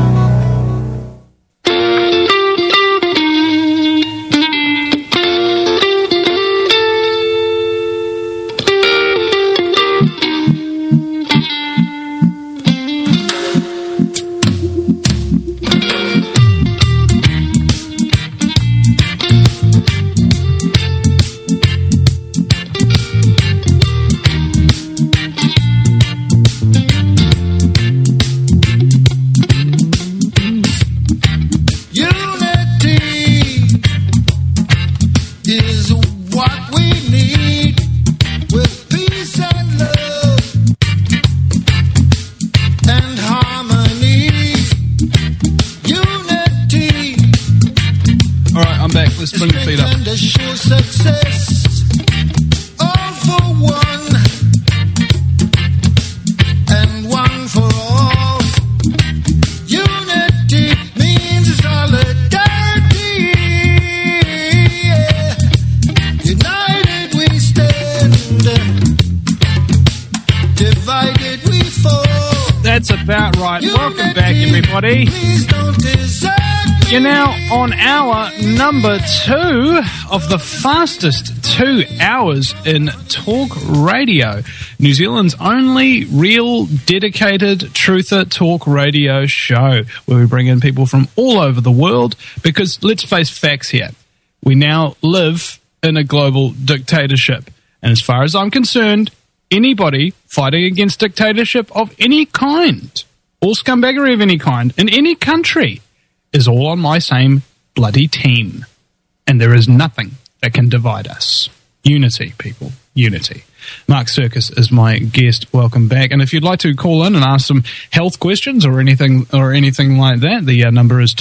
You're now on hour number 2 of the fastest 2 hours in talk radio. New Zealand's only real dedicated truther talk radio show, where we bring in people from all over the world, because let's face facts here. We now live in a global dictatorship. And as far as I'm concerned, anybody fighting against dictatorship of any kind, or scumbaggery of any kind, in any country, is all on my same bloody team. And there is nothing that can divide us. Unity, people. Unity. Mark Circus is my guest. Welcome back. And if you'd like to call in and ask some health questions or anything like that, the number is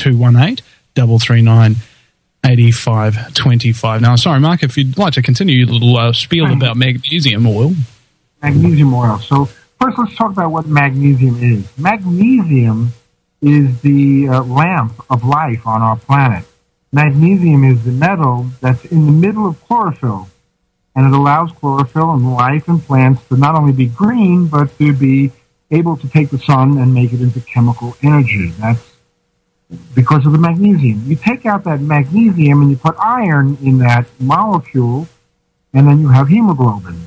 218-339-8525. Now, sorry, Mark, if you'd like to continue your little spiel about magnesium oil. Magnesium oil. So first, let's talk about what magnesium is. Magnesium is the lamp of life on our planet. Magnesium is the metal that's in the middle of chlorophyll, and it allows chlorophyll and life in plants to not only be green, but to be able to take the sun and make it into chemical energy. That's because of the magnesium. You take out that magnesium and you put iron in that molecule, and then you have hemoglobin.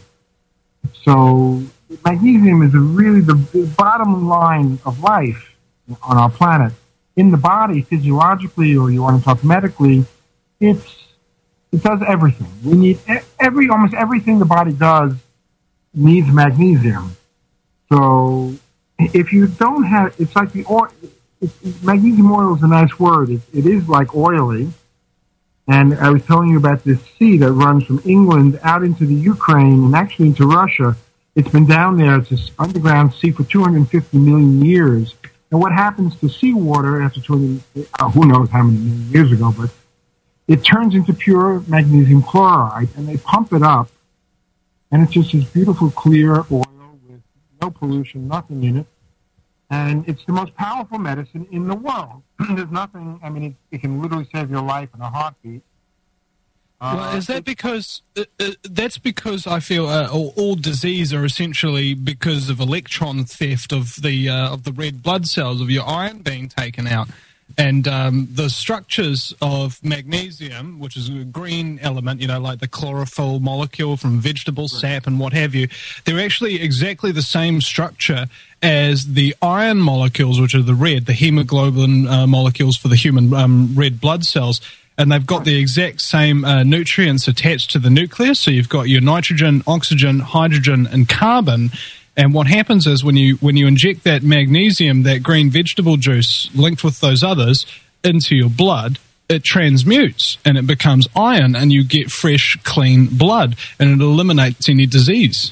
So magnesium is really the bottom line of life on our planet. In the body, physiologically, or you want to talk medically, it does everything. We need almost everything the body does needs magnesium. So if you don't have, it's like the oil. Magnesium oil is a nice word. It is like oily. And I was telling you about this sea that runs from England out into the Ukraine and actually into Russia. It's been down there. It's this underground sea for 250 million years. And what happens to seawater after who knows how many million years ago, but it turns into pure magnesium chloride, and they pump it up, and it's just this beautiful, clear oil with no pollution, nothing in it. And it's the most powerful medicine in the world. There's nothing, I mean, it can literally save your life in a heartbeat. Well, is that because that's because I feel all disease are essentially because of electron theft of the red blood cells, of your iron being taken out, and the structures of magnesium, which is a green element, like the chlorophyll molecule from vegetable sap and what have you, they're actually exactly the same structure as the iron molecules, which are the hemoglobin molecules for the human red blood cells. And they've got the exact same nutrients attached to the nucleus. So you've got your nitrogen, oxygen, hydrogen, and carbon. And what happens is when you inject that magnesium, that green vegetable juice linked with those others into your blood, it transmutes and it becomes iron, and you get fresh, clean blood, and it eliminates any disease.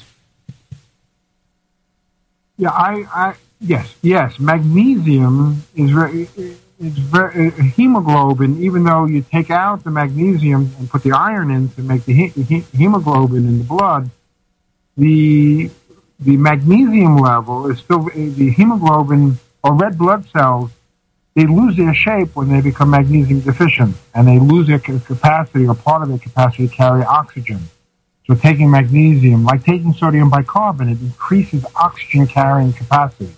Yeah, yes. Magnesium is very hemoglobin. Even though you take out the magnesium and put the iron in to make the hemoglobin in the blood, the magnesium level is still the hemoglobin or red blood cells. They lose their shape when they become magnesium deficient, and they lose their capacity or part of their capacity to carry oxygen. So taking magnesium, like taking sodium bicarbonate, increases oxygen carrying capacity.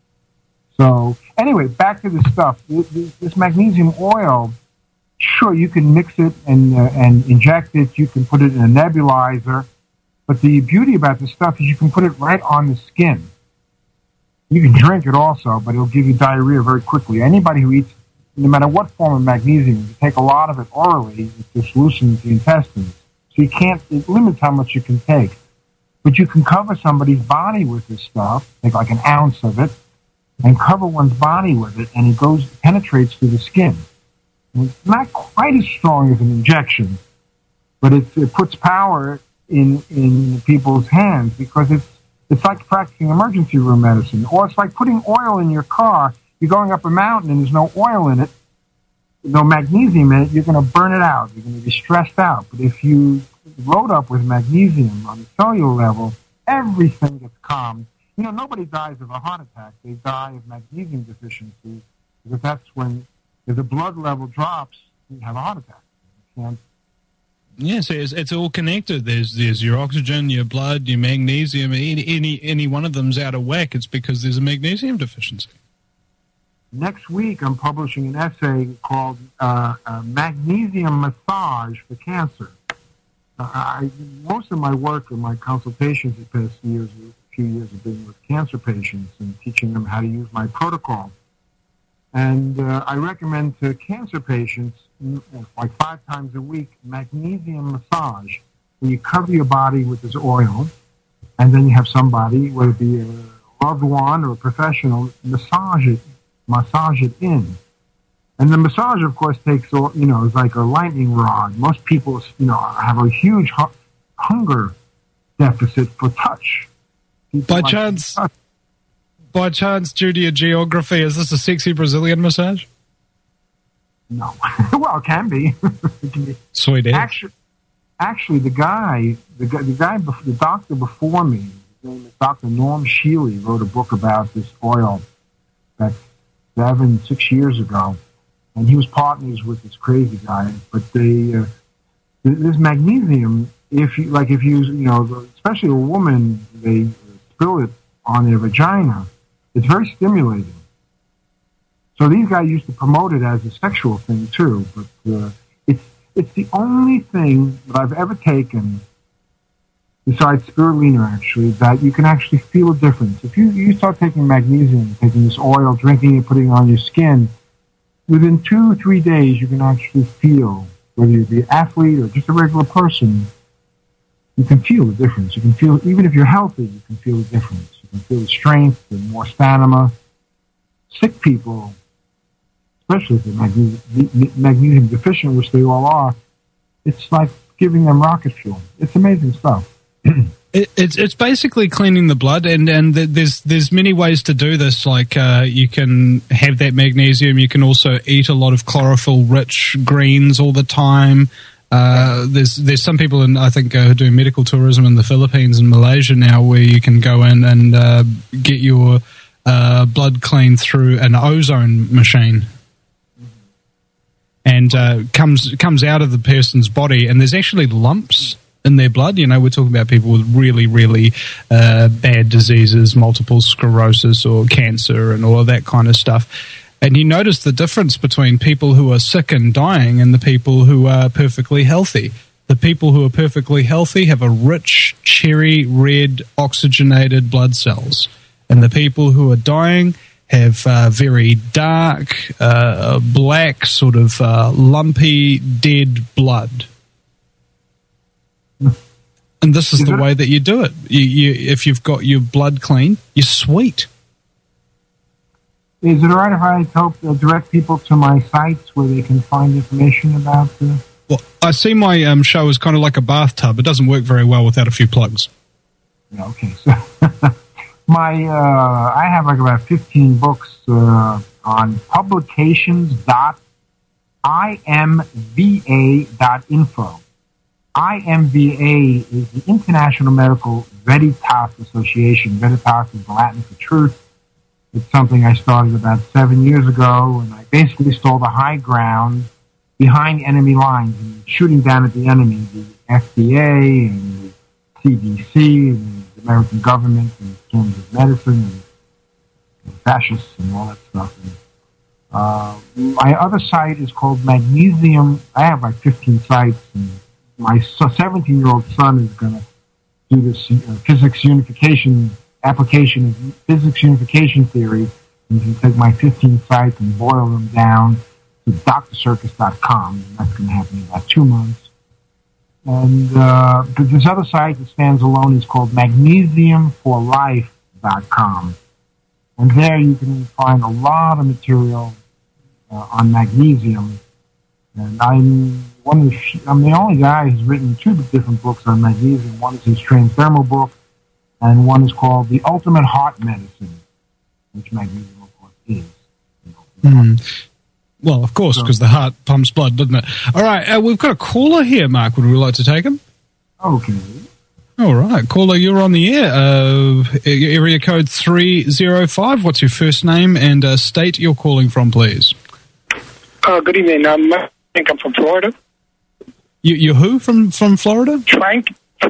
So anyway, back to this stuff. This magnesium oil, sure, you can mix it and inject it. You can put it in a nebulizer. But the beauty about this stuff is you can put it right on the skin. You can drink it also, but it'll give you diarrhea very quickly. Anybody who eats, no matter what form of magnesium, if you take a lot of it orally, it just loosens the intestines. So it limits how much you can take. But you can cover somebody's body with this stuff, take like an ounce of it, and cover one's body with it, and it penetrates through the skin. And it's not quite as strong as an injection, but it puts power in people's hands, because it's like practicing emergency room medicine, or it's like putting oil in your car. You're going up a mountain and there's no oil in it, no magnesium in it, you're going to burn it out. You're going to be stressed out. But if you load up with magnesium on the cellular level, everything gets calmed. You know, nobody dies of a heart attack. They die of magnesium deficiency, because that's when, if the blood level drops, you have a heart attack. You can't. Yes, it's all connected. There's your oxygen, your blood, your magnesium. Any one of them's out of whack, it's because there's a magnesium deficiency. Next week, I'm publishing an essay called Magnesium Massage for Cancer. Most of my work and my consultations the past few years have been with cancer patients and teaching them how to use my protocol. And I recommend to cancer patients, like 5 times a week, magnesium massage, where you cover your body with this oil, and then you have somebody, whether it be a loved one or a professional, massage it in. And the massage, of course, takes, is like a lightning rod. Most people, have a huge hunger deficit for touch. By chance, due to your geography, is this a sexy Brazilian massage? No. Well, it can be. Sweet. Actually, the doctor before me, his name is Dr. Norm Shealy, wrote a book about this oil back 6 years ago, and he was partners with this crazy guy. But this magnesium, if you especially a woman, they spill it on their vagina. It's very stimulating. So these guys used to promote it as a sexual thing too, but it's the only thing that I've ever taken, besides spirulina actually, that you can actually feel a difference. If you start taking magnesium, taking this oil, drinking it, putting it on your skin, within 2 or 3 days you can actually feel, whether you be an athlete or just a regular person, you can feel the difference. You can feel, even if you're healthy, you can feel the difference. You can feel the strength and more stamina. Sick people, especially if they're magnesium deficient, which they all are, it's like giving them rocket fuel. It's amazing stuff. It's basically cleaning the blood, and there's many ways to do this. Like you can have that magnesium. You can also eat a lot of chlorophyll-rich greens all the time. There's some people I think who do medical tourism in the Philippines and Malaysia now, where you can go in and get your blood cleaned through an ozone machine, and comes out of the person's body, and there's actually lumps in their blood. We're talking about people with really, really bad diseases, multiple sclerosis or cancer and all of that kind of stuff. And you notice the difference between people who are sick and dying and the people who are perfectly healthy. The people who are perfectly healthy have a rich, cherry red, oxygenated blood cells. And the people who are dying have very dark, black, sort of lumpy, dead blood. And this is the way that you do it. If you've got your blood clean, you're sweet. Is it all right if I direct people to my sites where they can find information about the... Well, I see my show as kind of like a bathtub. It doesn't work very well without a few plugs. Yeah, okay, so I have like about 15 books on publications.imva.info. IMVA is the International Medical Veritas Association. Veritas is Latin for truth. It's something I started about 7 years ago, and I basically stole the high ground behind enemy lines and shooting down at the enemy, the FDA and the CDC and the American government in terms of medicine and fascists and all that stuff. And, my other site is called Magnesium. I have like 15 sites, and my 17-year-old son is going to do this physics unification application of physics unification theory. And you can take my 15 sites and boil them down to drcircus.com, and that's going to happen in about 2 months. And but this other site that stands alone is called magnesiumforlife.com. And there you can find a lot of material on magnesium. And I'm the only guy who's written 2 different books on magnesium. One is his transdermal book, and one is called The Ultimate Heart Medicine, which magnesium, of course, is. Well, of course, because the heart pumps blood, doesn't it? All right, we've got a caller here, Mark. Would we like to take him? Okay. All right, caller, you're on the air. Area code 305. What's your first name and state you're calling from, please? Good evening. I think I'm from Florida. You who from Florida? Frank.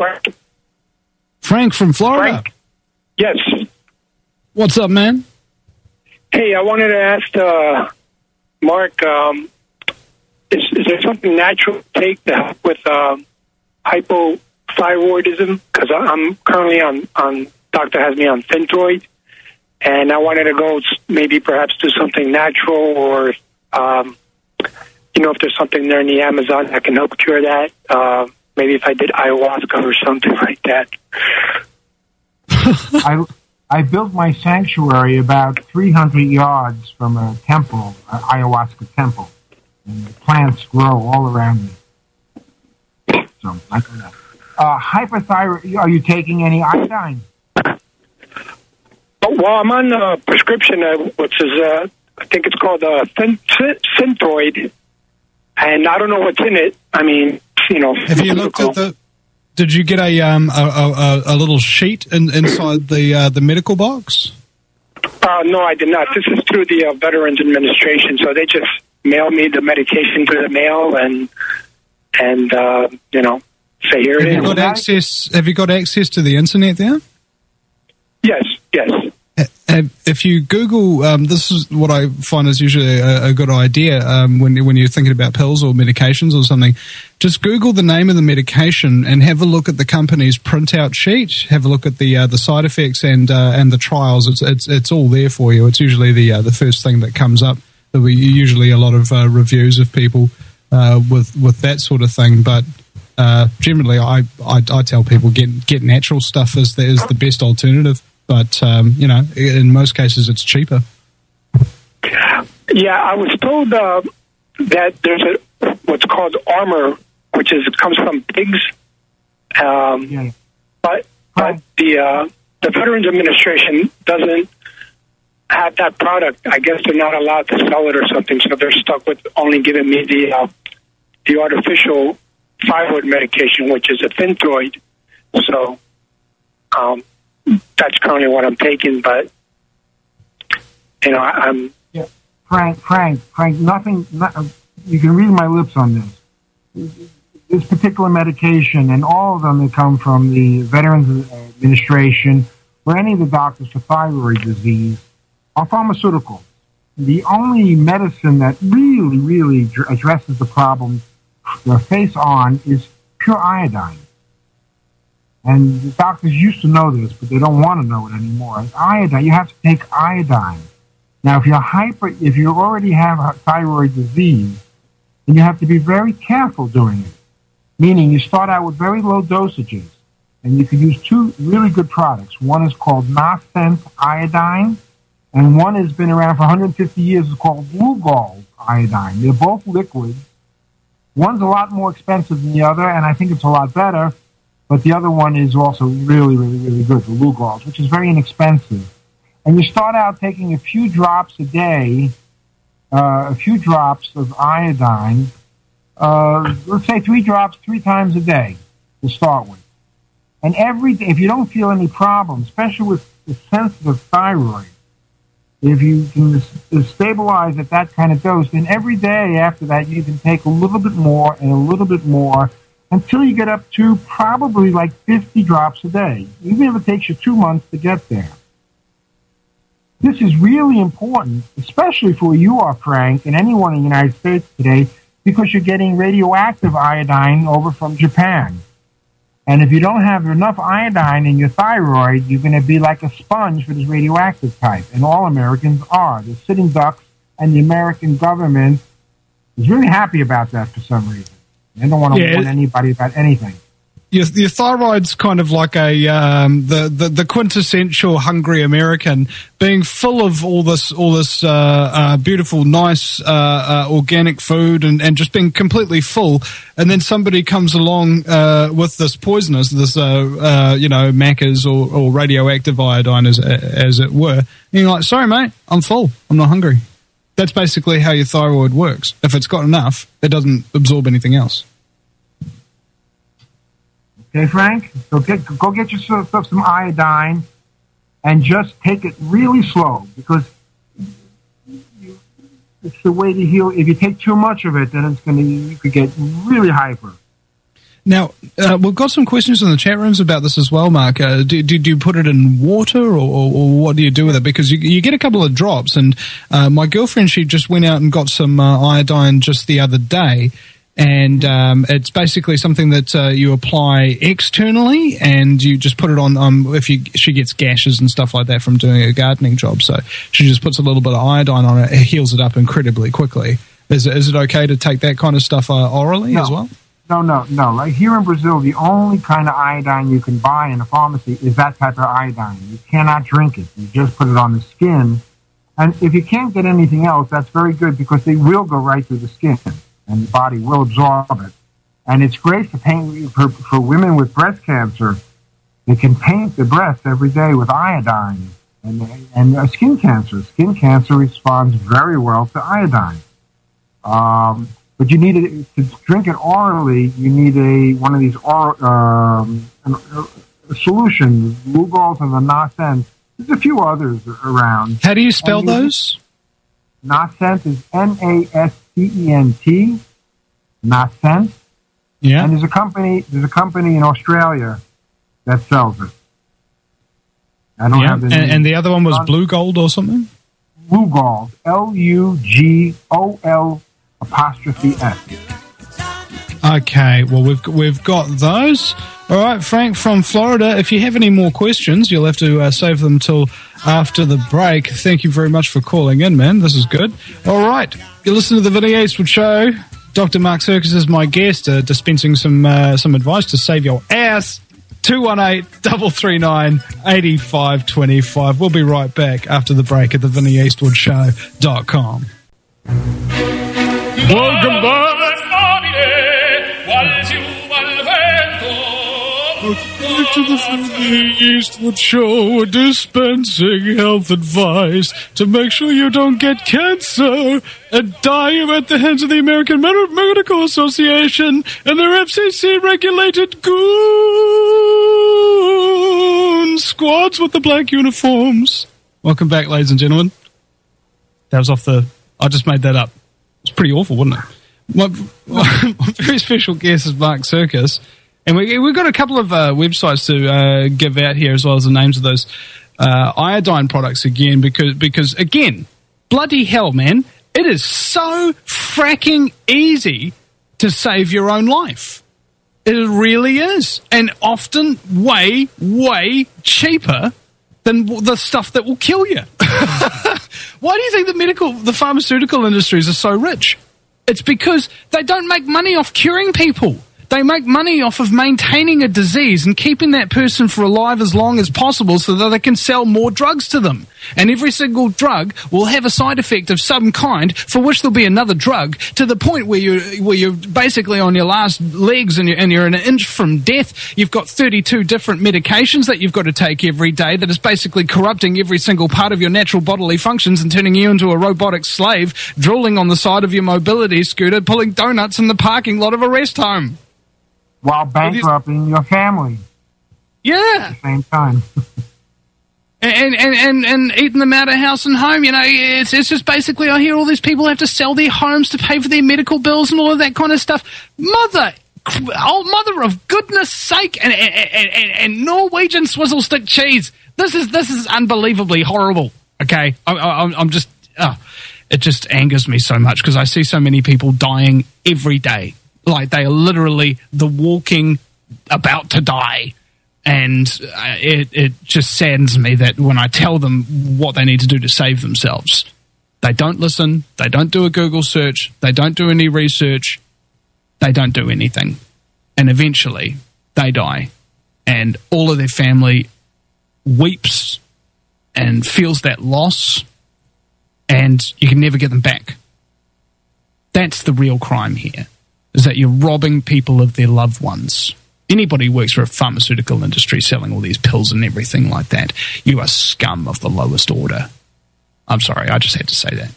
Frank from Florida? Frank. Yes. What's up, man? Hey, I wanted to ask Mark, is there something natural to take to help with hypothyroidism? Because I'm currently on doctor has me on Synthroid, and I wanted to go maybe perhaps do something natural, or if there's something there in the Amazon that can help cure that. Maybe if I did ayahuasca or something like that. I built my sanctuary about 300 yards from a temple, an ayahuasca temple, and the plants grow all around me. So, I don't know. Hypothyroid, are you taking any iodine? Well, I'm on a prescription, which is, I think it's called Synthroid, and I don't know what's in it. I mean, Have you looked at the... Did you get a little sheet inside the medical box? No, I did not. This is through the Veterans Administration, so they just mail me the medication through the mail and say here it is. Have you got access to the internet there? Yes. If you Google, this is what I find is usually a good idea when you're thinking about pills or medications or something. Just Google the name of the medication and have a look at the company's printout sheet. Have a look at the side effects and the trials. It's all there for you. It's usually the first thing that comes up. There'll be usually a lot of reviews of people with that sort of thing, but. Generally, I tell people get natural stuff is the best alternative. But, in most cases, it's cheaper. Yeah, I was told that there's what's called armor, which comes from pigs. But the Veterans Administration doesn't have that product. I guess they're not allowed to sell it or something, so they're stuck with only giving me the artificial thyroid medication, which is a Synthroid. So, that's currently what I'm taking, but I'm. Yeah. Frank. Nothing. You can read my lips on this. This particular medication, and all of them that come from the Veterans Administration or any of the doctors for thyroid disease, are pharmaceuticals. The only medicine that really addresses the problem they're face on is pure iodine. And the doctors used to know this, but they don't want to know it anymore. Iodine, you have to take iodine. Now, if you already have a thyroid disease, then you have to be very careful doing it. Meaning, you start out with very low dosages, and you can use 2 really good products. One is called Nascent Iodine, and one has been around for 150 years. It's called Lugol iodine. They're both liquids. One's a lot more expensive than the other, and I think it's a lot better, but the other one is also really, really, really good, the Lugols, which is very inexpensive. And you start out taking a few drops a day, a few drops of iodine, let's say 3 drops 3 times a day to start with. And every day, if you don't feel any problem, especially with the sensitive thyroid, if you can stabilize at that kind of dose, then every day after that you can take a little bit more and a little bit more until you get up to probably like 50 drops a day, even if it takes you 2 months to get there. This is really important, especially for where you are, Frank, and anyone in the United States today, because you're getting radioactive iodine over from Japan. And if you don't have enough iodine in your thyroid, you're going to be like a sponge for this radioactive type. And all Americans are. The sitting ducks, and the American government is really happy about that for some reason. They don't want to warn anybody about anything. Your thyroid's kind of like the quintessential hungry American, being full of all this beautiful, nice organic food, and just being completely full, and then somebody comes along with this poisonous, this Macca's or radioactive iodine, as it were. And you're like, sorry, mate, I'm full. I'm not hungry. That's basically how your thyroid works. If it's got enough, it doesn't absorb anything else. Okay, Frank? So go get yourself some iodine and just take it really slow, because it's the way to heal. If you take too much of it, then you could get really hyper. Now, we've got some questions in the chat rooms about this as well, Mark. Do you put it in water, or what do you do with it? Because you get a couple of drops, and my girlfriend, she just went out and got some iodine just the other day, and it's basically something that you apply externally, and you just put it on she gets gashes and stuff like that from doing a gardening job, so she just puts a little bit of iodine on it. It heals it up incredibly quickly. Is it okay to take that kind of stuff orally as well? No. Like here in Brazil, the only kind of iodine you can buy in a pharmacy is that type of iodine. You cannot drink it. You just put it on the skin. And if you can't get anything else, that's very good, because they will go right through the skin, and the body will absorb it. And it's great for women with breast cancer. They can paint their breasts every day with iodine. And skin cancer. Skin cancer responds very well to iodine. But you need to drink it orally. You need one of these solutions, Lugols and the Nascent. There's a few others around. How do you spell those? Nascent is Nascent. Nascent. Yeah. And there's a company in Australia that sells it. I don't have the name. And the other one was Blue Gold or something? Lugol. Lugol''S. Okay, well, we've got those. All right, Frank from Florida, if you have any more questions, you'll have to save them till after the break. Thank you very much for calling in, man. This is good. All right, you listen to the Vinny Eastwood Show. Dr. Mark Serkis is my guest, dispensing some advice to save your ass. 218-339-8525. We'll be right back after the break at the VinnyEastwoodShow.com. Welcome back to the Vinny Eastwood Show, dispensing health advice to make sure you don't get cancer and die at the hands of the American Medical Association and their FCC-regulated goon squads with the black uniforms. Welcome back, ladies and gentlemen. That was I just made that up. It's pretty awful, wasn't it? My very special guest is Mark Serkis, and we've got a couple of websites to give out here, as well as the names of those iodine products again, because again, bloody hell, man, it is so fracking easy to save your own life. It really is, and often way, way cheaper than the stuff that will kill you. Why do you think the pharmaceutical industries are so rich? It's because they don't make money off curing people. They make money off of maintaining a disease and keeping that person for alive as long as possible so that they can sell more drugs to them. And every single drug will have a side effect of some kind for which there'll be another drug, to the point where you're basically on your last legs and you're an inch from death. You've got 32 different medications that you've got to take every day that is basically corrupting every single part of your natural bodily functions and turning you into a robotic slave, drooling on the side of your mobility scooter, pulling donuts in the parking lot of a rest home. While bankrupting your family. Yeah. At the same time. And eating them out of house and home, it's just basically, I hear all these people have to sell their homes to pay for their medical bills and all of that kind of stuff. Mother of goodness sake, and Norwegian swizzle stick cheese. This is unbelievably horrible. Okay, I'm just, it just angers me so much because I see so many people dying every day. Like, they are literally the walking about to die. And it just saddens me that when I tell them what they need to do to save themselves, they don't listen, they don't do a Google search, they don't do any research, they don't do anything. And eventually, they die. And all of their family weeps and feels that loss, and you can never get them back. That's the real crime here, is that you're robbing people of their loved ones. Anybody who works for a pharmaceutical industry selling all these pills and everything like that, you are scum of the lowest order. I'm sorry, I just had to say that.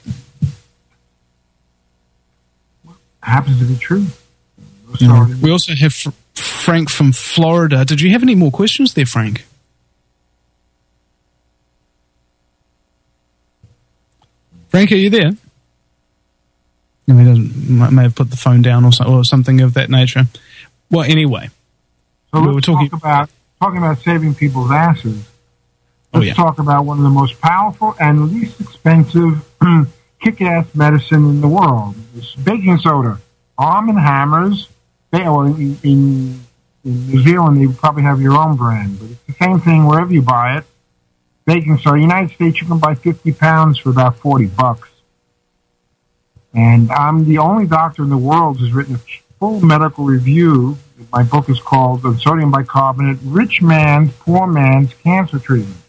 Happens to be true. We also have Frank from Florida. Did you have any more questions there, Frank? Frank, are you there? He may have put the phone down or something of that nature. Well, anyway. So let's talk about saving people's asses. Let's talk about one of the most powerful and least expensive kick-ass medicine in the world. It's baking soda. Arm & Hammer's, in New Zealand, you probably have your own brand, but it's the same thing wherever you buy it. Baking soda. United States, you can buy 50 pounds for about $40. And I'm the only doctor in the world who's written a full medical review. My book is called Sodium Bicarbonate, Rich Man's, Poor Man's Cancer Treatment.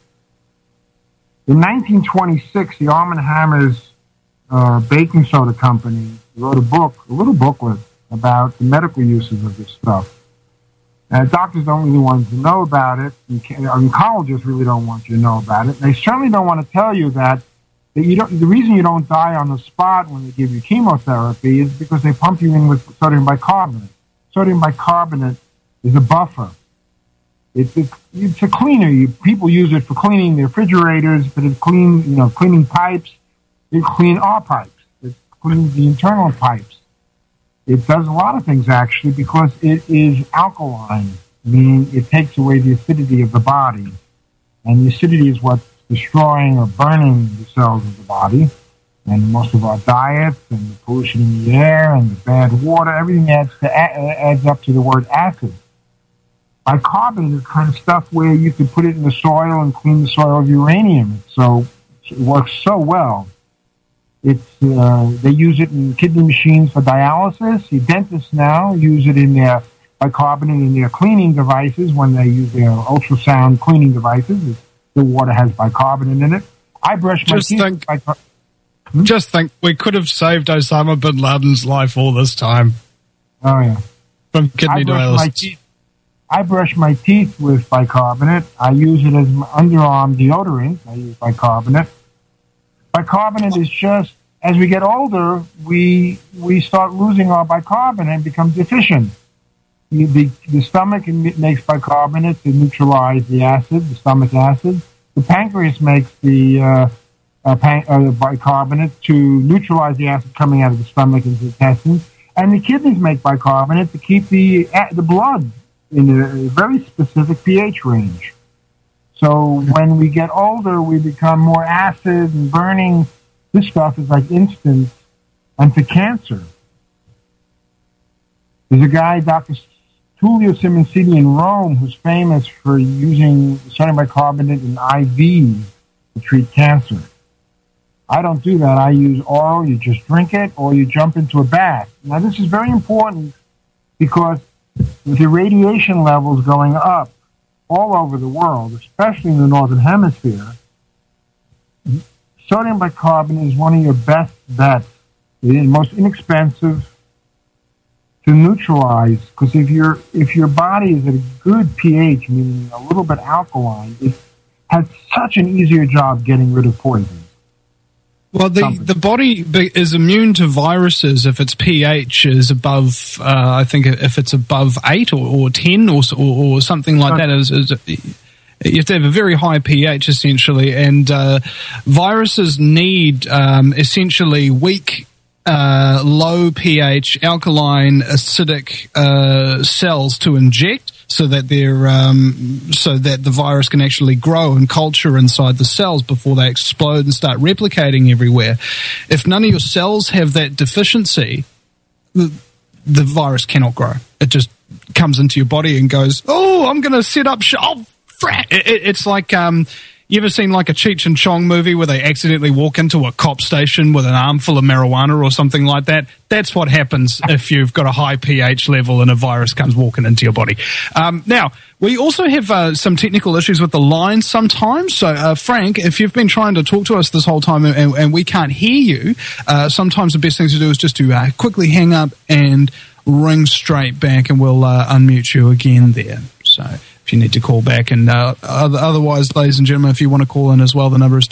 In 1926, the Arm & Hammer's baking soda company wrote a little booklet about the medical uses of this stuff. Doctors don't really want to know about it, and oncologists really don't want you to know about it. They certainly don't want to tell you that the reason you don't die on the spot when they give you chemotherapy is because they pump you in with sodium bicarbonate. Sodium bicarbonate is a buffer. It's a cleaner. People use it for cleaning their refrigerators, but it's cleaning pipes. It cleans our pipes. It cleans the internal pipes. It does a lot of things, actually, because it is alkaline, meaning it takes away the acidity of the body. And the acidity is what's destroying or burning the cells of the body. And most of our diets and the pollution in the air and the bad water, everything adds up to the word acid. Bicarbonate is the kind of stuff where you could put it in the soil and clean the soil of uranium. So it works so well. They use it in kidney machines for dialysis. The dentists now use it in their bicarbonate in their cleaning devices when they use their ultrasound cleaning devices. The water has bicarbonate in it. I brush my teeth. Just think, we could have saved Osama bin Laden's life all this time. Oh, yeah. From kidney dialysis. I brush my teeth with bicarbonate. I use it as my underarm deodorant. I use bicarbonate. Bicarbonate is just, as we get older, we start losing our bicarbonate and become deficient. The stomach makes bicarbonate to neutralize the acid, the stomach acid. The pancreas makes the bicarbonate to neutralize the acid coming out of the stomach into the intestines. And the kidneys make bicarbonate to keep the blood in a very specific pH range. So when we get older, we become more acid and burning. This stuff is like instant anti-cancer. There's a guy, Dr. Tullio Simoncini in Rome, who's famous for using sodium bicarbonate in IV to treat cancer. I don't do that. I use oral. You just drink it, or you jump into a bath. Now, this is very important because with the radiation levels going up all over the world, especially in the Northern Hemisphere, sodium bicarbonate is one of your best bets. It is most inexpensive to neutralize, because if your body is at a good pH, meaning a little bit alkaline, it has such an easier job getting rid of poisons. Well, the body is immune to viruses if its pH is above, I think if it's above 8 or 10 or something like that. You have to have a very high pH, essentially, and viruses need essentially weak, low pH, alkaline, acidic cells to inject, so that the virus can actually grow and culture inside the cells before they explode and start replicating everywhere. If none of your cells have that deficiency, the virus cannot grow. It just comes into your body and goes, "Oh, I'm going to set up it's like you ever seen like a Cheech and Chong movie where they accidentally walk into a cop station with an armful of marijuana or something like that? That's what happens if you've got a high pH level and a virus comes walking into your body. Now, we also have some technical issues with the line sometimes. So, Frank, if you've been trying to talk to us this whole time and we can't hear you, sometimes the best thing to do is just to quickly hang up and ring straight back, and we'll unmute you again there. So if you need to call back, and otherwise, ladies and gentlemen, if you want to call in as well, the number is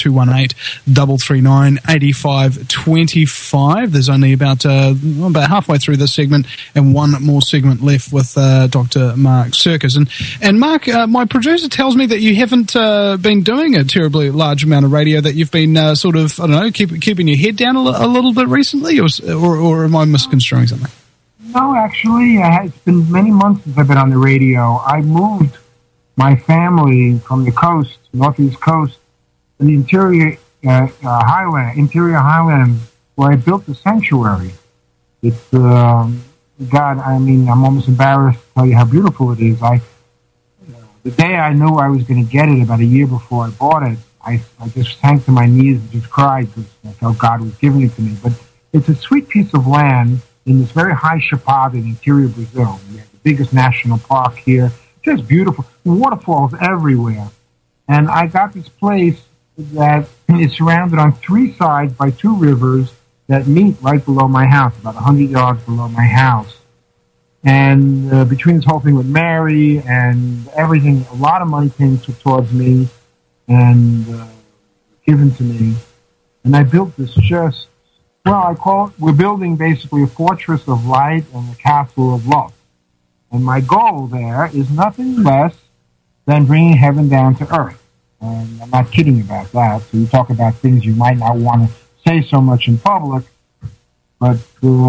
218-339-8525. There's only about halfway through this segment and one more segment left with Dr. Mark Serkis. And Mark, my producer tells me that you haven't been doing a terribly large amount of radio, that you've been sort of, I don't know, keeping your head down a little bit recently, or am I misconstruing something? No, actually, it's been many months since I've been on the radio. I moved my family from the coast, northeast coast, to the interior highland, where I built the sanctuary. It's, God, I mean, I'm almost embarrassed to tell you how beautiful it is. The day I knew I was going to get it, about a year before I bought it, I just sank to my knees and just cried, because I felt God was giving it to me. But it's a sweet piece of land in this very high Chapada in interior Brazil. We have the biggest national park here. Just beautiful. Waterfalls everywhere. And I got this place that is surrounded on three sides by two rivers that meet right below my house, about 100 yards below my house. And between this whole thing with Mary and everything, a lot of money came towards me and given to me. And I built this just, we're building basically a fortress of light and a castle of love. And my goal there is nothing less than bringing heaven down to earth. And I'm not kidding about that. So you talk about things you might not want to say so much in public, but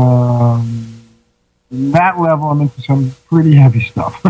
that level I'm into some pretty heavy stuff.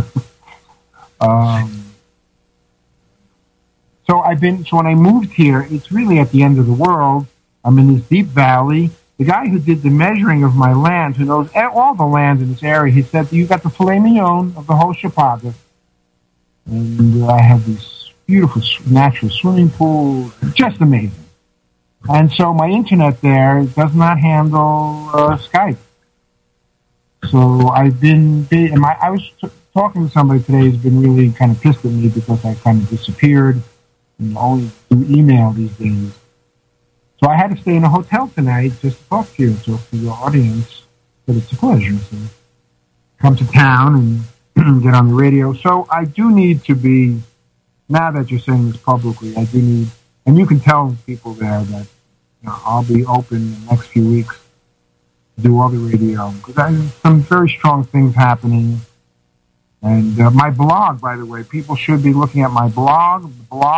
So when I moved here, it's really at the end of the world. I'm in this deep valley. The guy who did the measuring of my land, who knows all the land in this area, he said, you got the filet mignon of the whole Chapada. And I have these beautiful natural swimming pools. Just amazing. And so my internet there does not handle Skype. So I've been, I was talking to somebody today who's been really kind of pissed at me because I kind of disappeared and only do email these days. So I had to stay in a hotel tonight just to talk to you, talk to your audience. But it's a pleasure to come to town and get on the radio. So I do need to be, now that you're saying this publicly, I do need, and you can tell people there that I'll be open in the next few weeks to do all the radio. Because there's some very strong things happening. And my blog, by the way, people should be looking at my blog,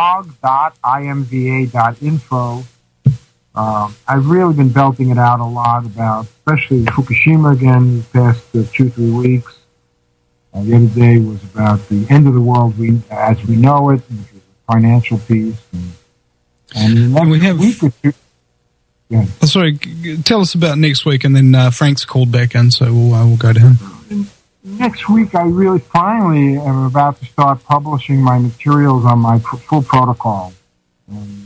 blog.imva.info. I've really been belting it out a lot about, especially Fukushima again, these past 2-3 weeks. The other day was about the end of the world as we know it, which is a financial piece. And we have week or two. Yeah. Sorry, tell us about next week, and then Frank's called back in, so we'll go to him. Next week, I really finally am about to start publishing my materials on my full protocol. And,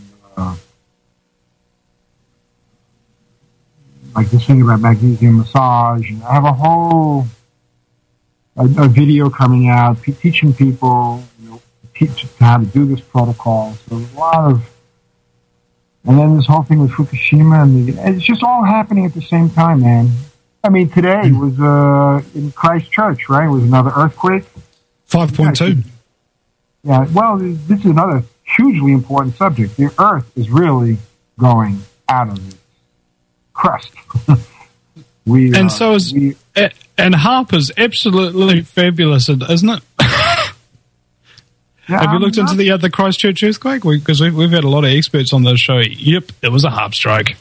like this thing about magnesium massage, and I have a whole a video coming out teaching people, teach how to do this protocol. So there's a lot of, and then this whole thing with Fukushima, and it's just all happening at the same time, man. I mean, today was in Christchurch, right? It was another earthquake. 5.2. Yeah, well, this is another hugely important subject. The Earth is really going out of its crust. And Harper's absolutely fabulous, isn't it? Yeah, have you looked into the Christchurch earthquake? Because we've had a lot of experts on the show. Yep, it was a HAARP strike.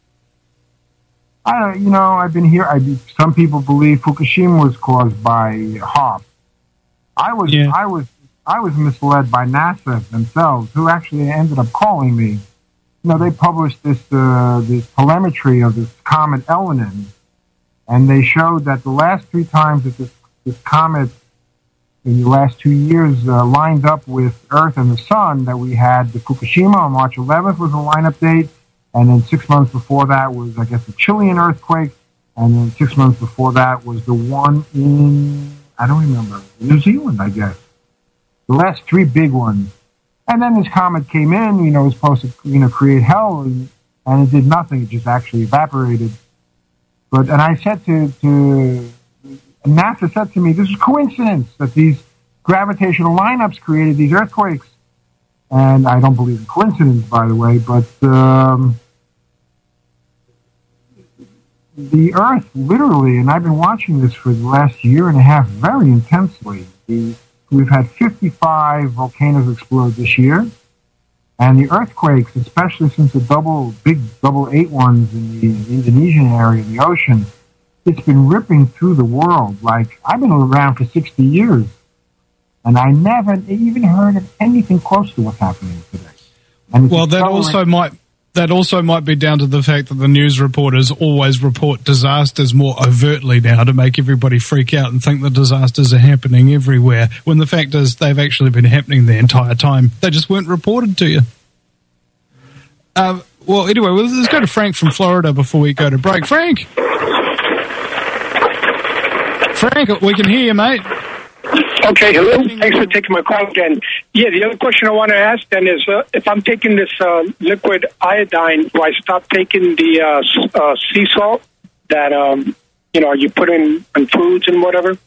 I've been here. Some people believe Fukushima was caused by HAARP. I was misled by NASA themselves, who actually ended up calling me. They published this telemetry of this comet Elenin, and they showed that the last 3 times that this comet in the last 2 years lined up with Earth and the Sun, that we had the Fukushima on March 11th was a lineup date, and then 6 months before that was, I guess, the Chilean earthquake, and then 6 months before that was the one in, I don't remember, New Zealand, I guess. The last 3 big ones. And then this comet came in, it was supposed to, create hell, and it did nothing. It just actually evaporated. And I said to NASA said to me, this is coincidence that these gravitational lineups created these earthquakes. And I don't believe in coincidence, by the way, but the Earth literally, and I've been watching this for the last year and a half very intensely. We've had 55 volcanoes explode this year, and the earthquakes, especially since the big double 8 ones in the Indonesian area in the ocean, it's been ripping through the world. Like, I've been around for 60 years, and I never even heard of anything close to what's happening today. And well, that also might be down to the fact that the news reporters always report disasters more overtly now to make everybody freak out and think the disasters are happening everywhere, when the fact is they've actually been happening the entire time. They just weren't reported to you. Well, anyway, let's go to Frank from Florida before we go to break. Frank, we can hear you, mate. Okay, hello. Thanks for taking my call again. Yeah, the other question I want to ask then is, if I'm taking this liquid iodine, do I stop taking the sea salt that you put in foods and whatever?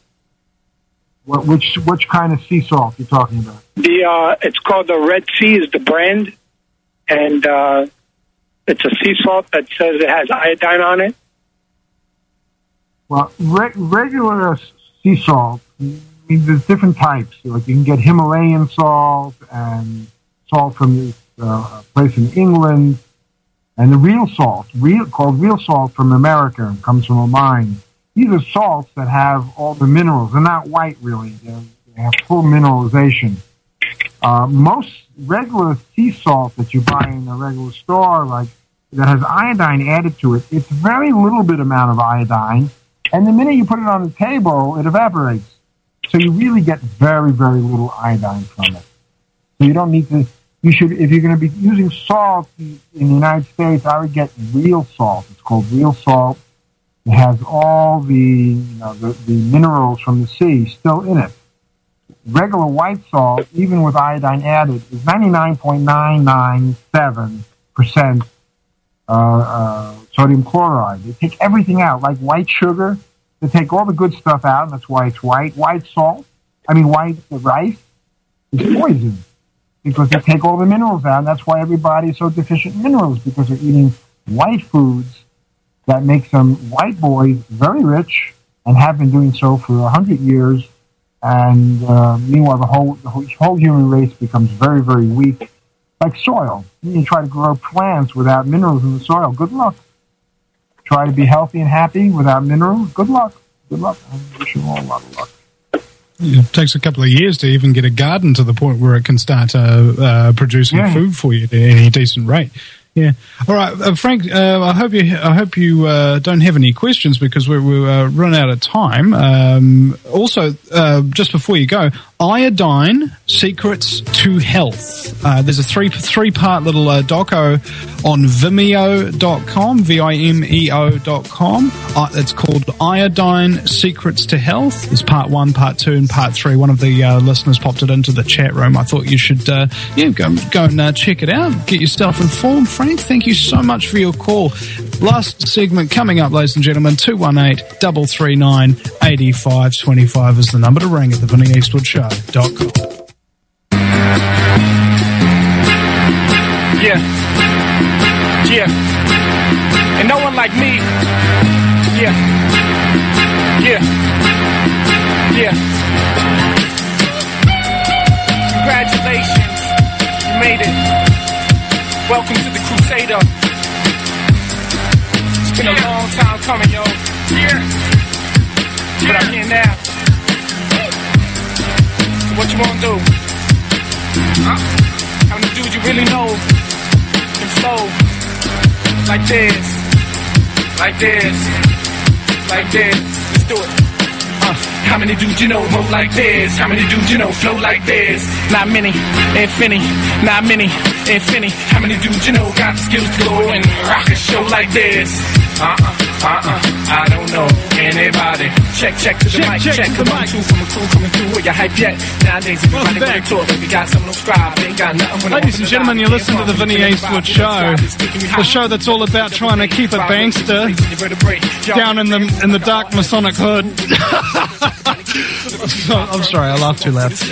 Which kind of sea salt are you talking about? It's called the Red Sea is the brand, and it's a sea salt that says it has iodine on it. Well, regular sea salt. There's different types. Like, you can get Himalayan salt and salt from this place in England, and the real salt, called real salt from America, comes from a mine. These are salts that have all the minerals. They're not white, really. They have full mineralization. Most regular sea salt that you buy in a regular store, like, that has iodine added to it, it's very little bit amount of iodine, and the minute you put it on the table, it evaporates. So you really get very, very little iodine from it. So you don't need to, if you're going to be using salt in the United States, I would get real salt. It's called real salt. It has all the minerals from the sea still in it. Regular white salt, even with iodine added, is 99.997% sodium chloride. They take everything out, like white sugar. They take all the good stuff out, and that's why it's white. White rice is poison because they take all the minerals out, and that's why everybody is so deficient in minerals, because they're eating white foods that make some white boys very rich and have been doing so for 100 years. And meanwhile, the whole human race becomes very, very weak, like soil. You try to grow plants without minerals in the soil. Good luck. Try to be healthy and happy without minerals. Good luck. Good luck. I wish you all a lot of luck. It takes a couple of years to even get a garden to the point where it can start producing food for you at any decent rate. Yeah. All right, Frank. I hope you don't have any questions, because we run out of time. Also, just before you go, Iodine Secrets to Health. There's a three-part little doco on Vimeo.com, Vimeo.com. It's called Iodine Secrets to Health. There's part 1, part 2, and part 3. One of the listeners popped it into the chat room. I thought you should go and check it out. Get yourself informed. Frank, thank you so much for your call. Last segment coming up, ladies and gentlemen. 218-339-8525 is the number to ring at the VinnyEastwoodShow.com. Yeah. And no one like me. Yeah. Congratulations. You made it. Welcome to the Crusader. It's been a long time coming, yo. But I'm here now. So what you wanna do? How many dudes you really know can flow like this, like this, like this? Let's do it. How many dudes you know roll like this? How many dudes you know flow like this? Not many, infinity. Not many, infinity. How many dudes you know got the skills to go and rock a show like this? I don't know anybody. Check to the mic. Check the mic. Two from a crew coming through. Where you hype yet? Nowadays everybody going to talk, but we got some no scribe. Ain't got nothing. Ladies and gentlemen, you listen to the Vinny Eastwood Show, the show that's all about trying to keep it bankster down in the dark Masonic hood. I'm sorry, I laughed too loud.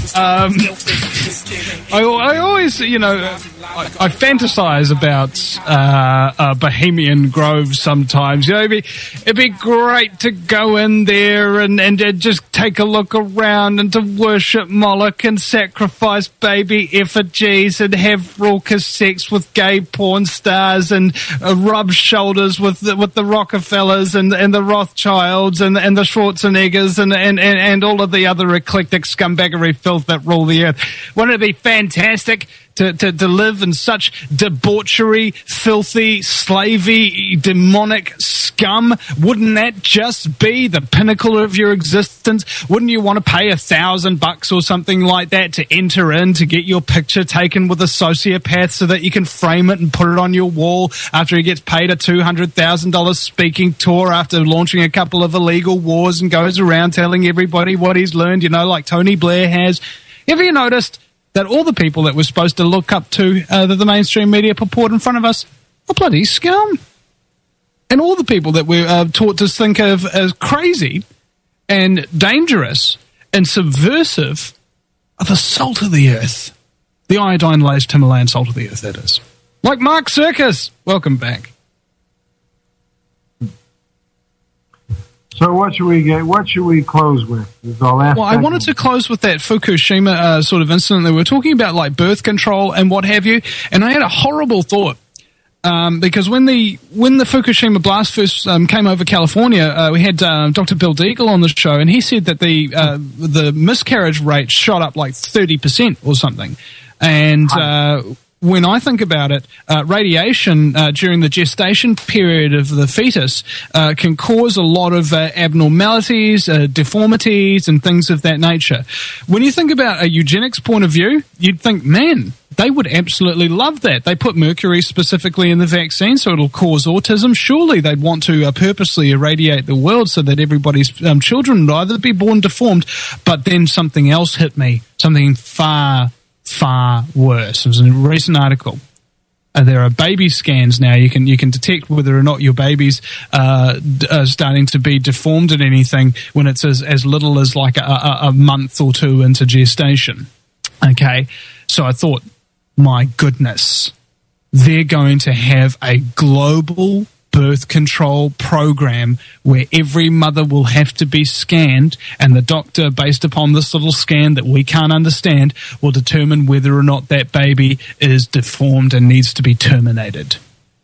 I always, I fantasize about Bohemian Grove sometimes. It'd be great to go in there and just take a look around and to worship Moloch and sacrifice baby effigies and have raucous sex with gay porn stars and rub shoulders with the Rockefellers and the Rothschilds and the Schwarzeneggers and all of the other eclectic scumbaggery filth that rule the earth. Wouldn't it be fantastic to live in such debauchery, filthy, slavey, demonic scum? Wouldn't that just be the pinnacle of your existence? Wouldn't you want to pay $1,000 or something like that to enter in, to get your picture taken with a sociopath so that you can frame it and put it on your wall after he gets paid a $200,000 speaking tour after launching a couple of illegal wars and goes around telling everybody what he's learned, like Tony Blair has? Have you noticed that all the people that we're supposed to look up to, that the mainstream media purport in front of us, are bloody scum? And all the people that we're taught to think of as crazy and dangerous and subversive are the salt of the earth. The iodine-laced Himalayan salt of the earth, that is. Like Mark Circus. Welcome back. So what should we get? What should we close with? This is our last I wanted to close with that Fukushima sort of incident that we were talking about, like birth control and what have you. And I had a horrible thought because when the Fukushima blast first came over California, we had Dr. Bill Deagle on the show, and he said that the miscarriage rate shot up like 30% or something. And when I think about it, radiation during the gestation period of the fetus can cause a lot of abnormalities, deformities, and things of that nature. When you think about a eugenics point of view, you'd think, man, they would absolutely love that. They put mercury specifically in the vaccine, so it'll cause autism. Surely they'd want to purposely irradiate the world so that everybody's children would either be born deformed, but then something else hit me, something far worse. It was a recent article. There are baby scans now. You can detect whether or not your baby's starting to be deformed in anything when it's as little as like a month or two into gestation. Okay, so I thought, my goodness, they're going to have a global birth control program where every mother will have to be scanned, and the doctor, based upon this little scan that we can't understand, will determine whether or not that baby is deformed and needs to be terminated.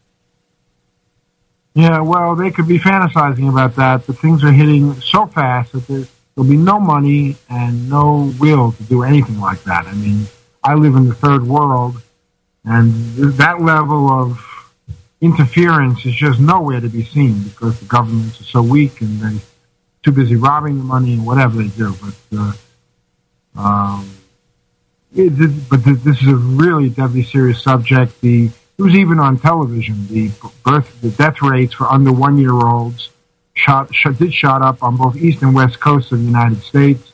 Yeah, well, they could be fantasizing about that, but things are hitting so fast that there'll be no money and no will to do anything like that. I mean, I live in the third world, and that level of interference is just nowhere to be seen because the governments are so weak and they're too busy robbing the money and whatever they do. But This is a really deadly serious subject. It was even on television. The death rates for under 1-year-olds did shot up on both east and west coasts of the United States.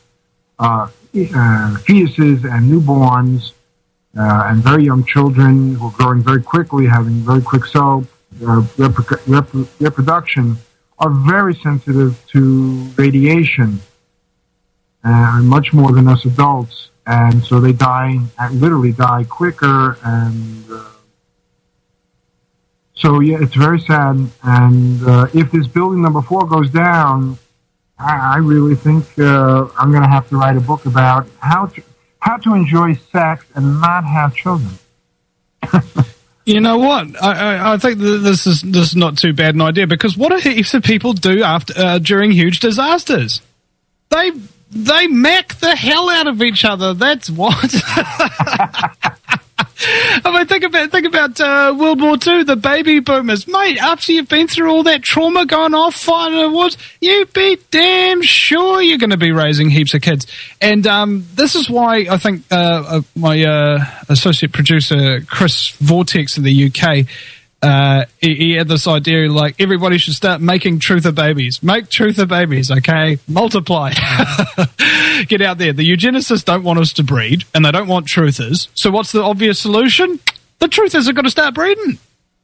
Fetuses and newborns and very young children who are growing very quickly, having very quick cell reproduction, are very sensitive to radiation, much more than us adults. And so they literally die quicker. And so, yeah, it's very sad. And if this building number 4 goes down, I really think I'm going to have to write a book about how to enjoy sex and not have children. You know what? I think this is not too bad an idea, because what do heaps of people do during huge disasters? They mack the hell out of each other. That's what. I mean, think about World War II, the baby boomers. Mate, after you've been through all that trauma, going off, fighting in the wars, you'd be damn sure you're going to be raising heaps of kids. And this is why I think my associate producer, Chris Vortex in the UK, he had this idea, like, everybody should start making truther babies. Make truther babies, okay? Multiply. Get out there. The eugenicists don't want us to breed, and they don't want truthers. So what's the obvious solution? The truthers are going to start breeding.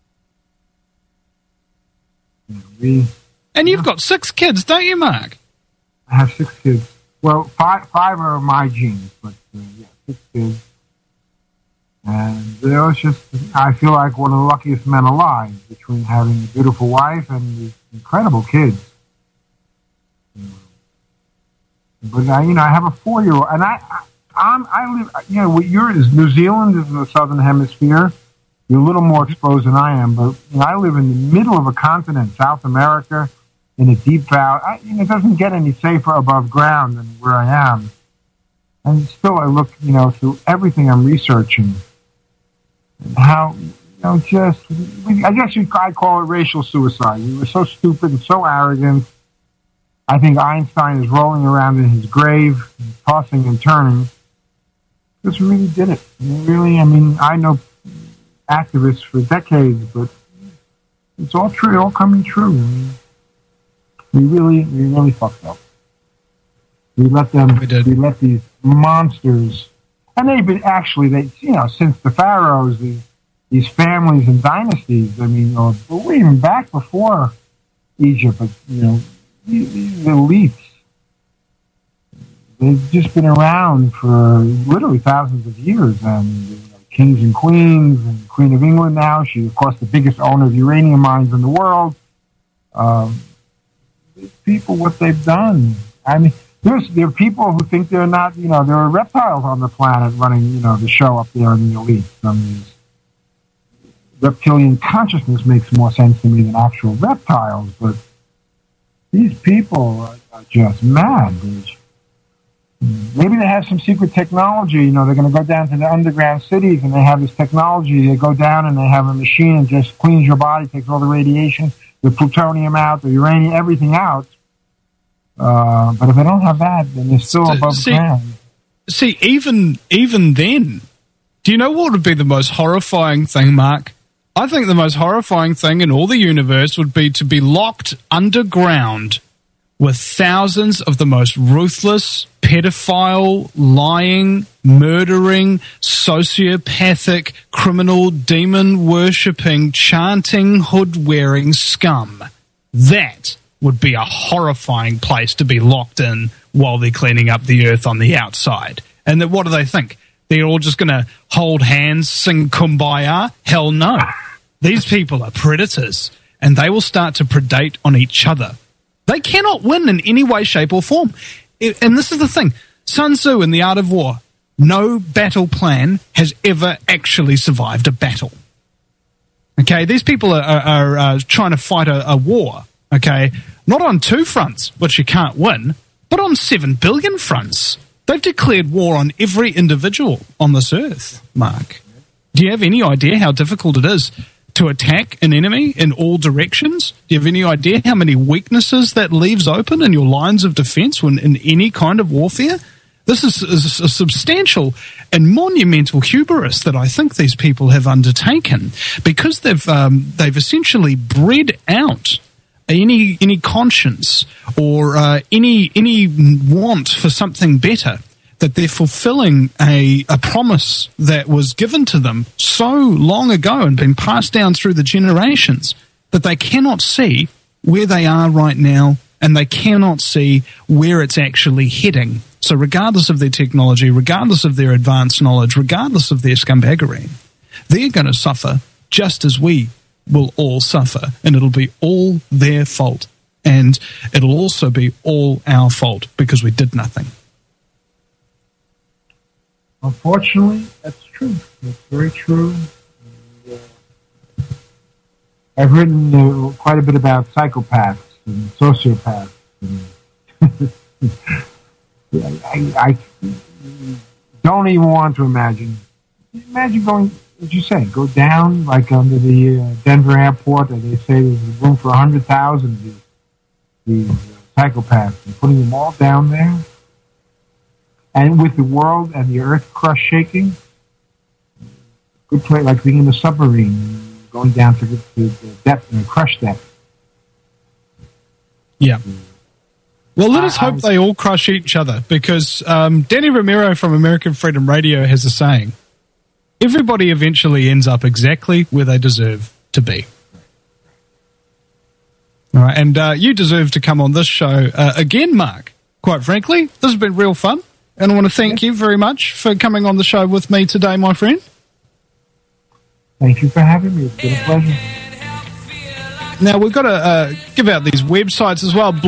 And you've got 6 kids, don't you, Mark? I have 6 kids. Well, five are my genes, but 6 kids. And it's just, I feel like one of the luckiest men alive, between having a beautiful wife and these incredible kids. But I have a 4-year-old, and I live. New Zealand is in the southern hemisphere. You're a little more exposed than I am, but I live in the middle of a continent, South America, in a deep valley. It doesn't get any safer above ground than where I am, and still I look, through everything I'm researching. How, I guess I'd call it racial suicide. We were so stupid and so arrogant. I think Einstein is rolling around in his grave, tossing and turning. Just really did it. I know activists for decades, but it's all true, all coming true. We really fucked up. We let these monsters. And they've been since the pharaohs, these families and dynasties. Even back before Egypt, but these elites, they've just been around for literally thousands of years. And kings and queens, and Queen of England now, she's of course the biggest owner of uranium mines in the world. These people, what they've done. There are people who think they're not, there are reptiles on the planet running, the show up there in the elites. Reptilian consciousness makes more sense to me than actual reptiles, but these people are just mad. Maybe they have some secret technology, they're going to go down to the underground cities and they have this technology. They go down and they have a machine and just cleans your body, takes all the radiation, the plutonium out, the uranium, everything out. But if they don't have that, then they're still above ground. See, even then, do you know what would be the most horrifying thing, Mark? I think the most horrifying thing in all the universe would be to be locked underground with thousands of the most ruthless, pedophile, lying, murdering, sociopathic, criminal, demon-worshipping, chanting, hood-wearing scum. That would be a horrifying place to be locked in while they're cleaning up the earth on the outside. And then what do they think? They're all just going to hold hands, sing Kumbaya? Hell no. These people are predators, and they will start to predate on each other. They cannot win in any way, shape, or form. And this is the thing. Sun Tzu in The Art of War, no battle plan has ever actually survived a battle. Okay, these people are trying to fight a war. Okay, not on 2 fronts, which you can't win, but on 7 billion fronts. They've declared war on every individual on this earth, Mark. Do you have any idea how difficult it is to attack an enemy in all directions? Do you have any idea how many weaknesses that leaves open in your lines of defense when in any kind of warfare? This is a substantial and monumental hubris that I think these people have undertaken, because they've essentially bred out any conscience or any want for something better, that they're fulfilling a promise that was given to them so long ago and been passed down through the generations, that they cannot see where they are right now, and they cannot see where it's actually heading. So regardless of their technology, regardless of their advanced knowledge, regardless of their scumbaggery, they're going to suffer just as we will all suffer, and it'll be all their fault. And it'll also be all our fault because we did nothing. Unfortunately, that's true. That's very true. And, I've written quite a bit about psychopaths and sociopaths. And I don't even want to imagine. Imagine going, as you say, go down like under the Denver airport, and they say there's room for 100,000 of these psychopaths, and putting them all down there. And with the world and the earth crust shaking, good place, like being in a submarine, going down to the depth and crush depth. Yeah. Well, let us hope they all crush each other, because Danny Romero from American Freedom Radio has a saying: everybody eventually ends up exactly where they deserve to be. All right, and you deserve to come on this show again, Mark. Quite frankly, this has been real fun, and I want to thank you very much for coming on the show with me today, my friend. Thank you for having me. It's been a pleasure. Now, we've got to give out these websites as well.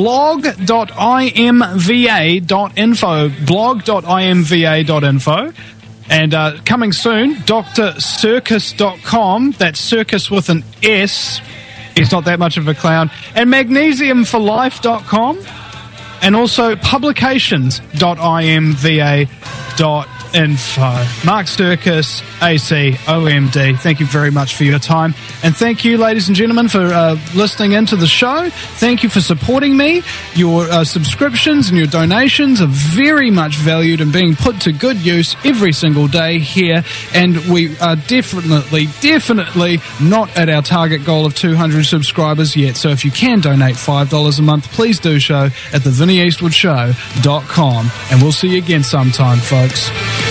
blog.imva.info. blog.imva.info. And coming soon, drcircus.com. That's circus with an S. He's not that much of a clown. And magnesiumforlife.com. And also publications.imva.info. Mark Sturkis, ACOMD, thank you very much for your time. And thank you, ladies and gentlemen, for listening into the show. Thank you for supporting me. Your subscriptions and your donations are very much valued and being put to good use every single day here. And we are definitely not at our target goal of 200 subscribers yet. So if you can donate $5 a month, please do so at theVinnieEastwoodshow.com. And we'll see you again sometime, folks.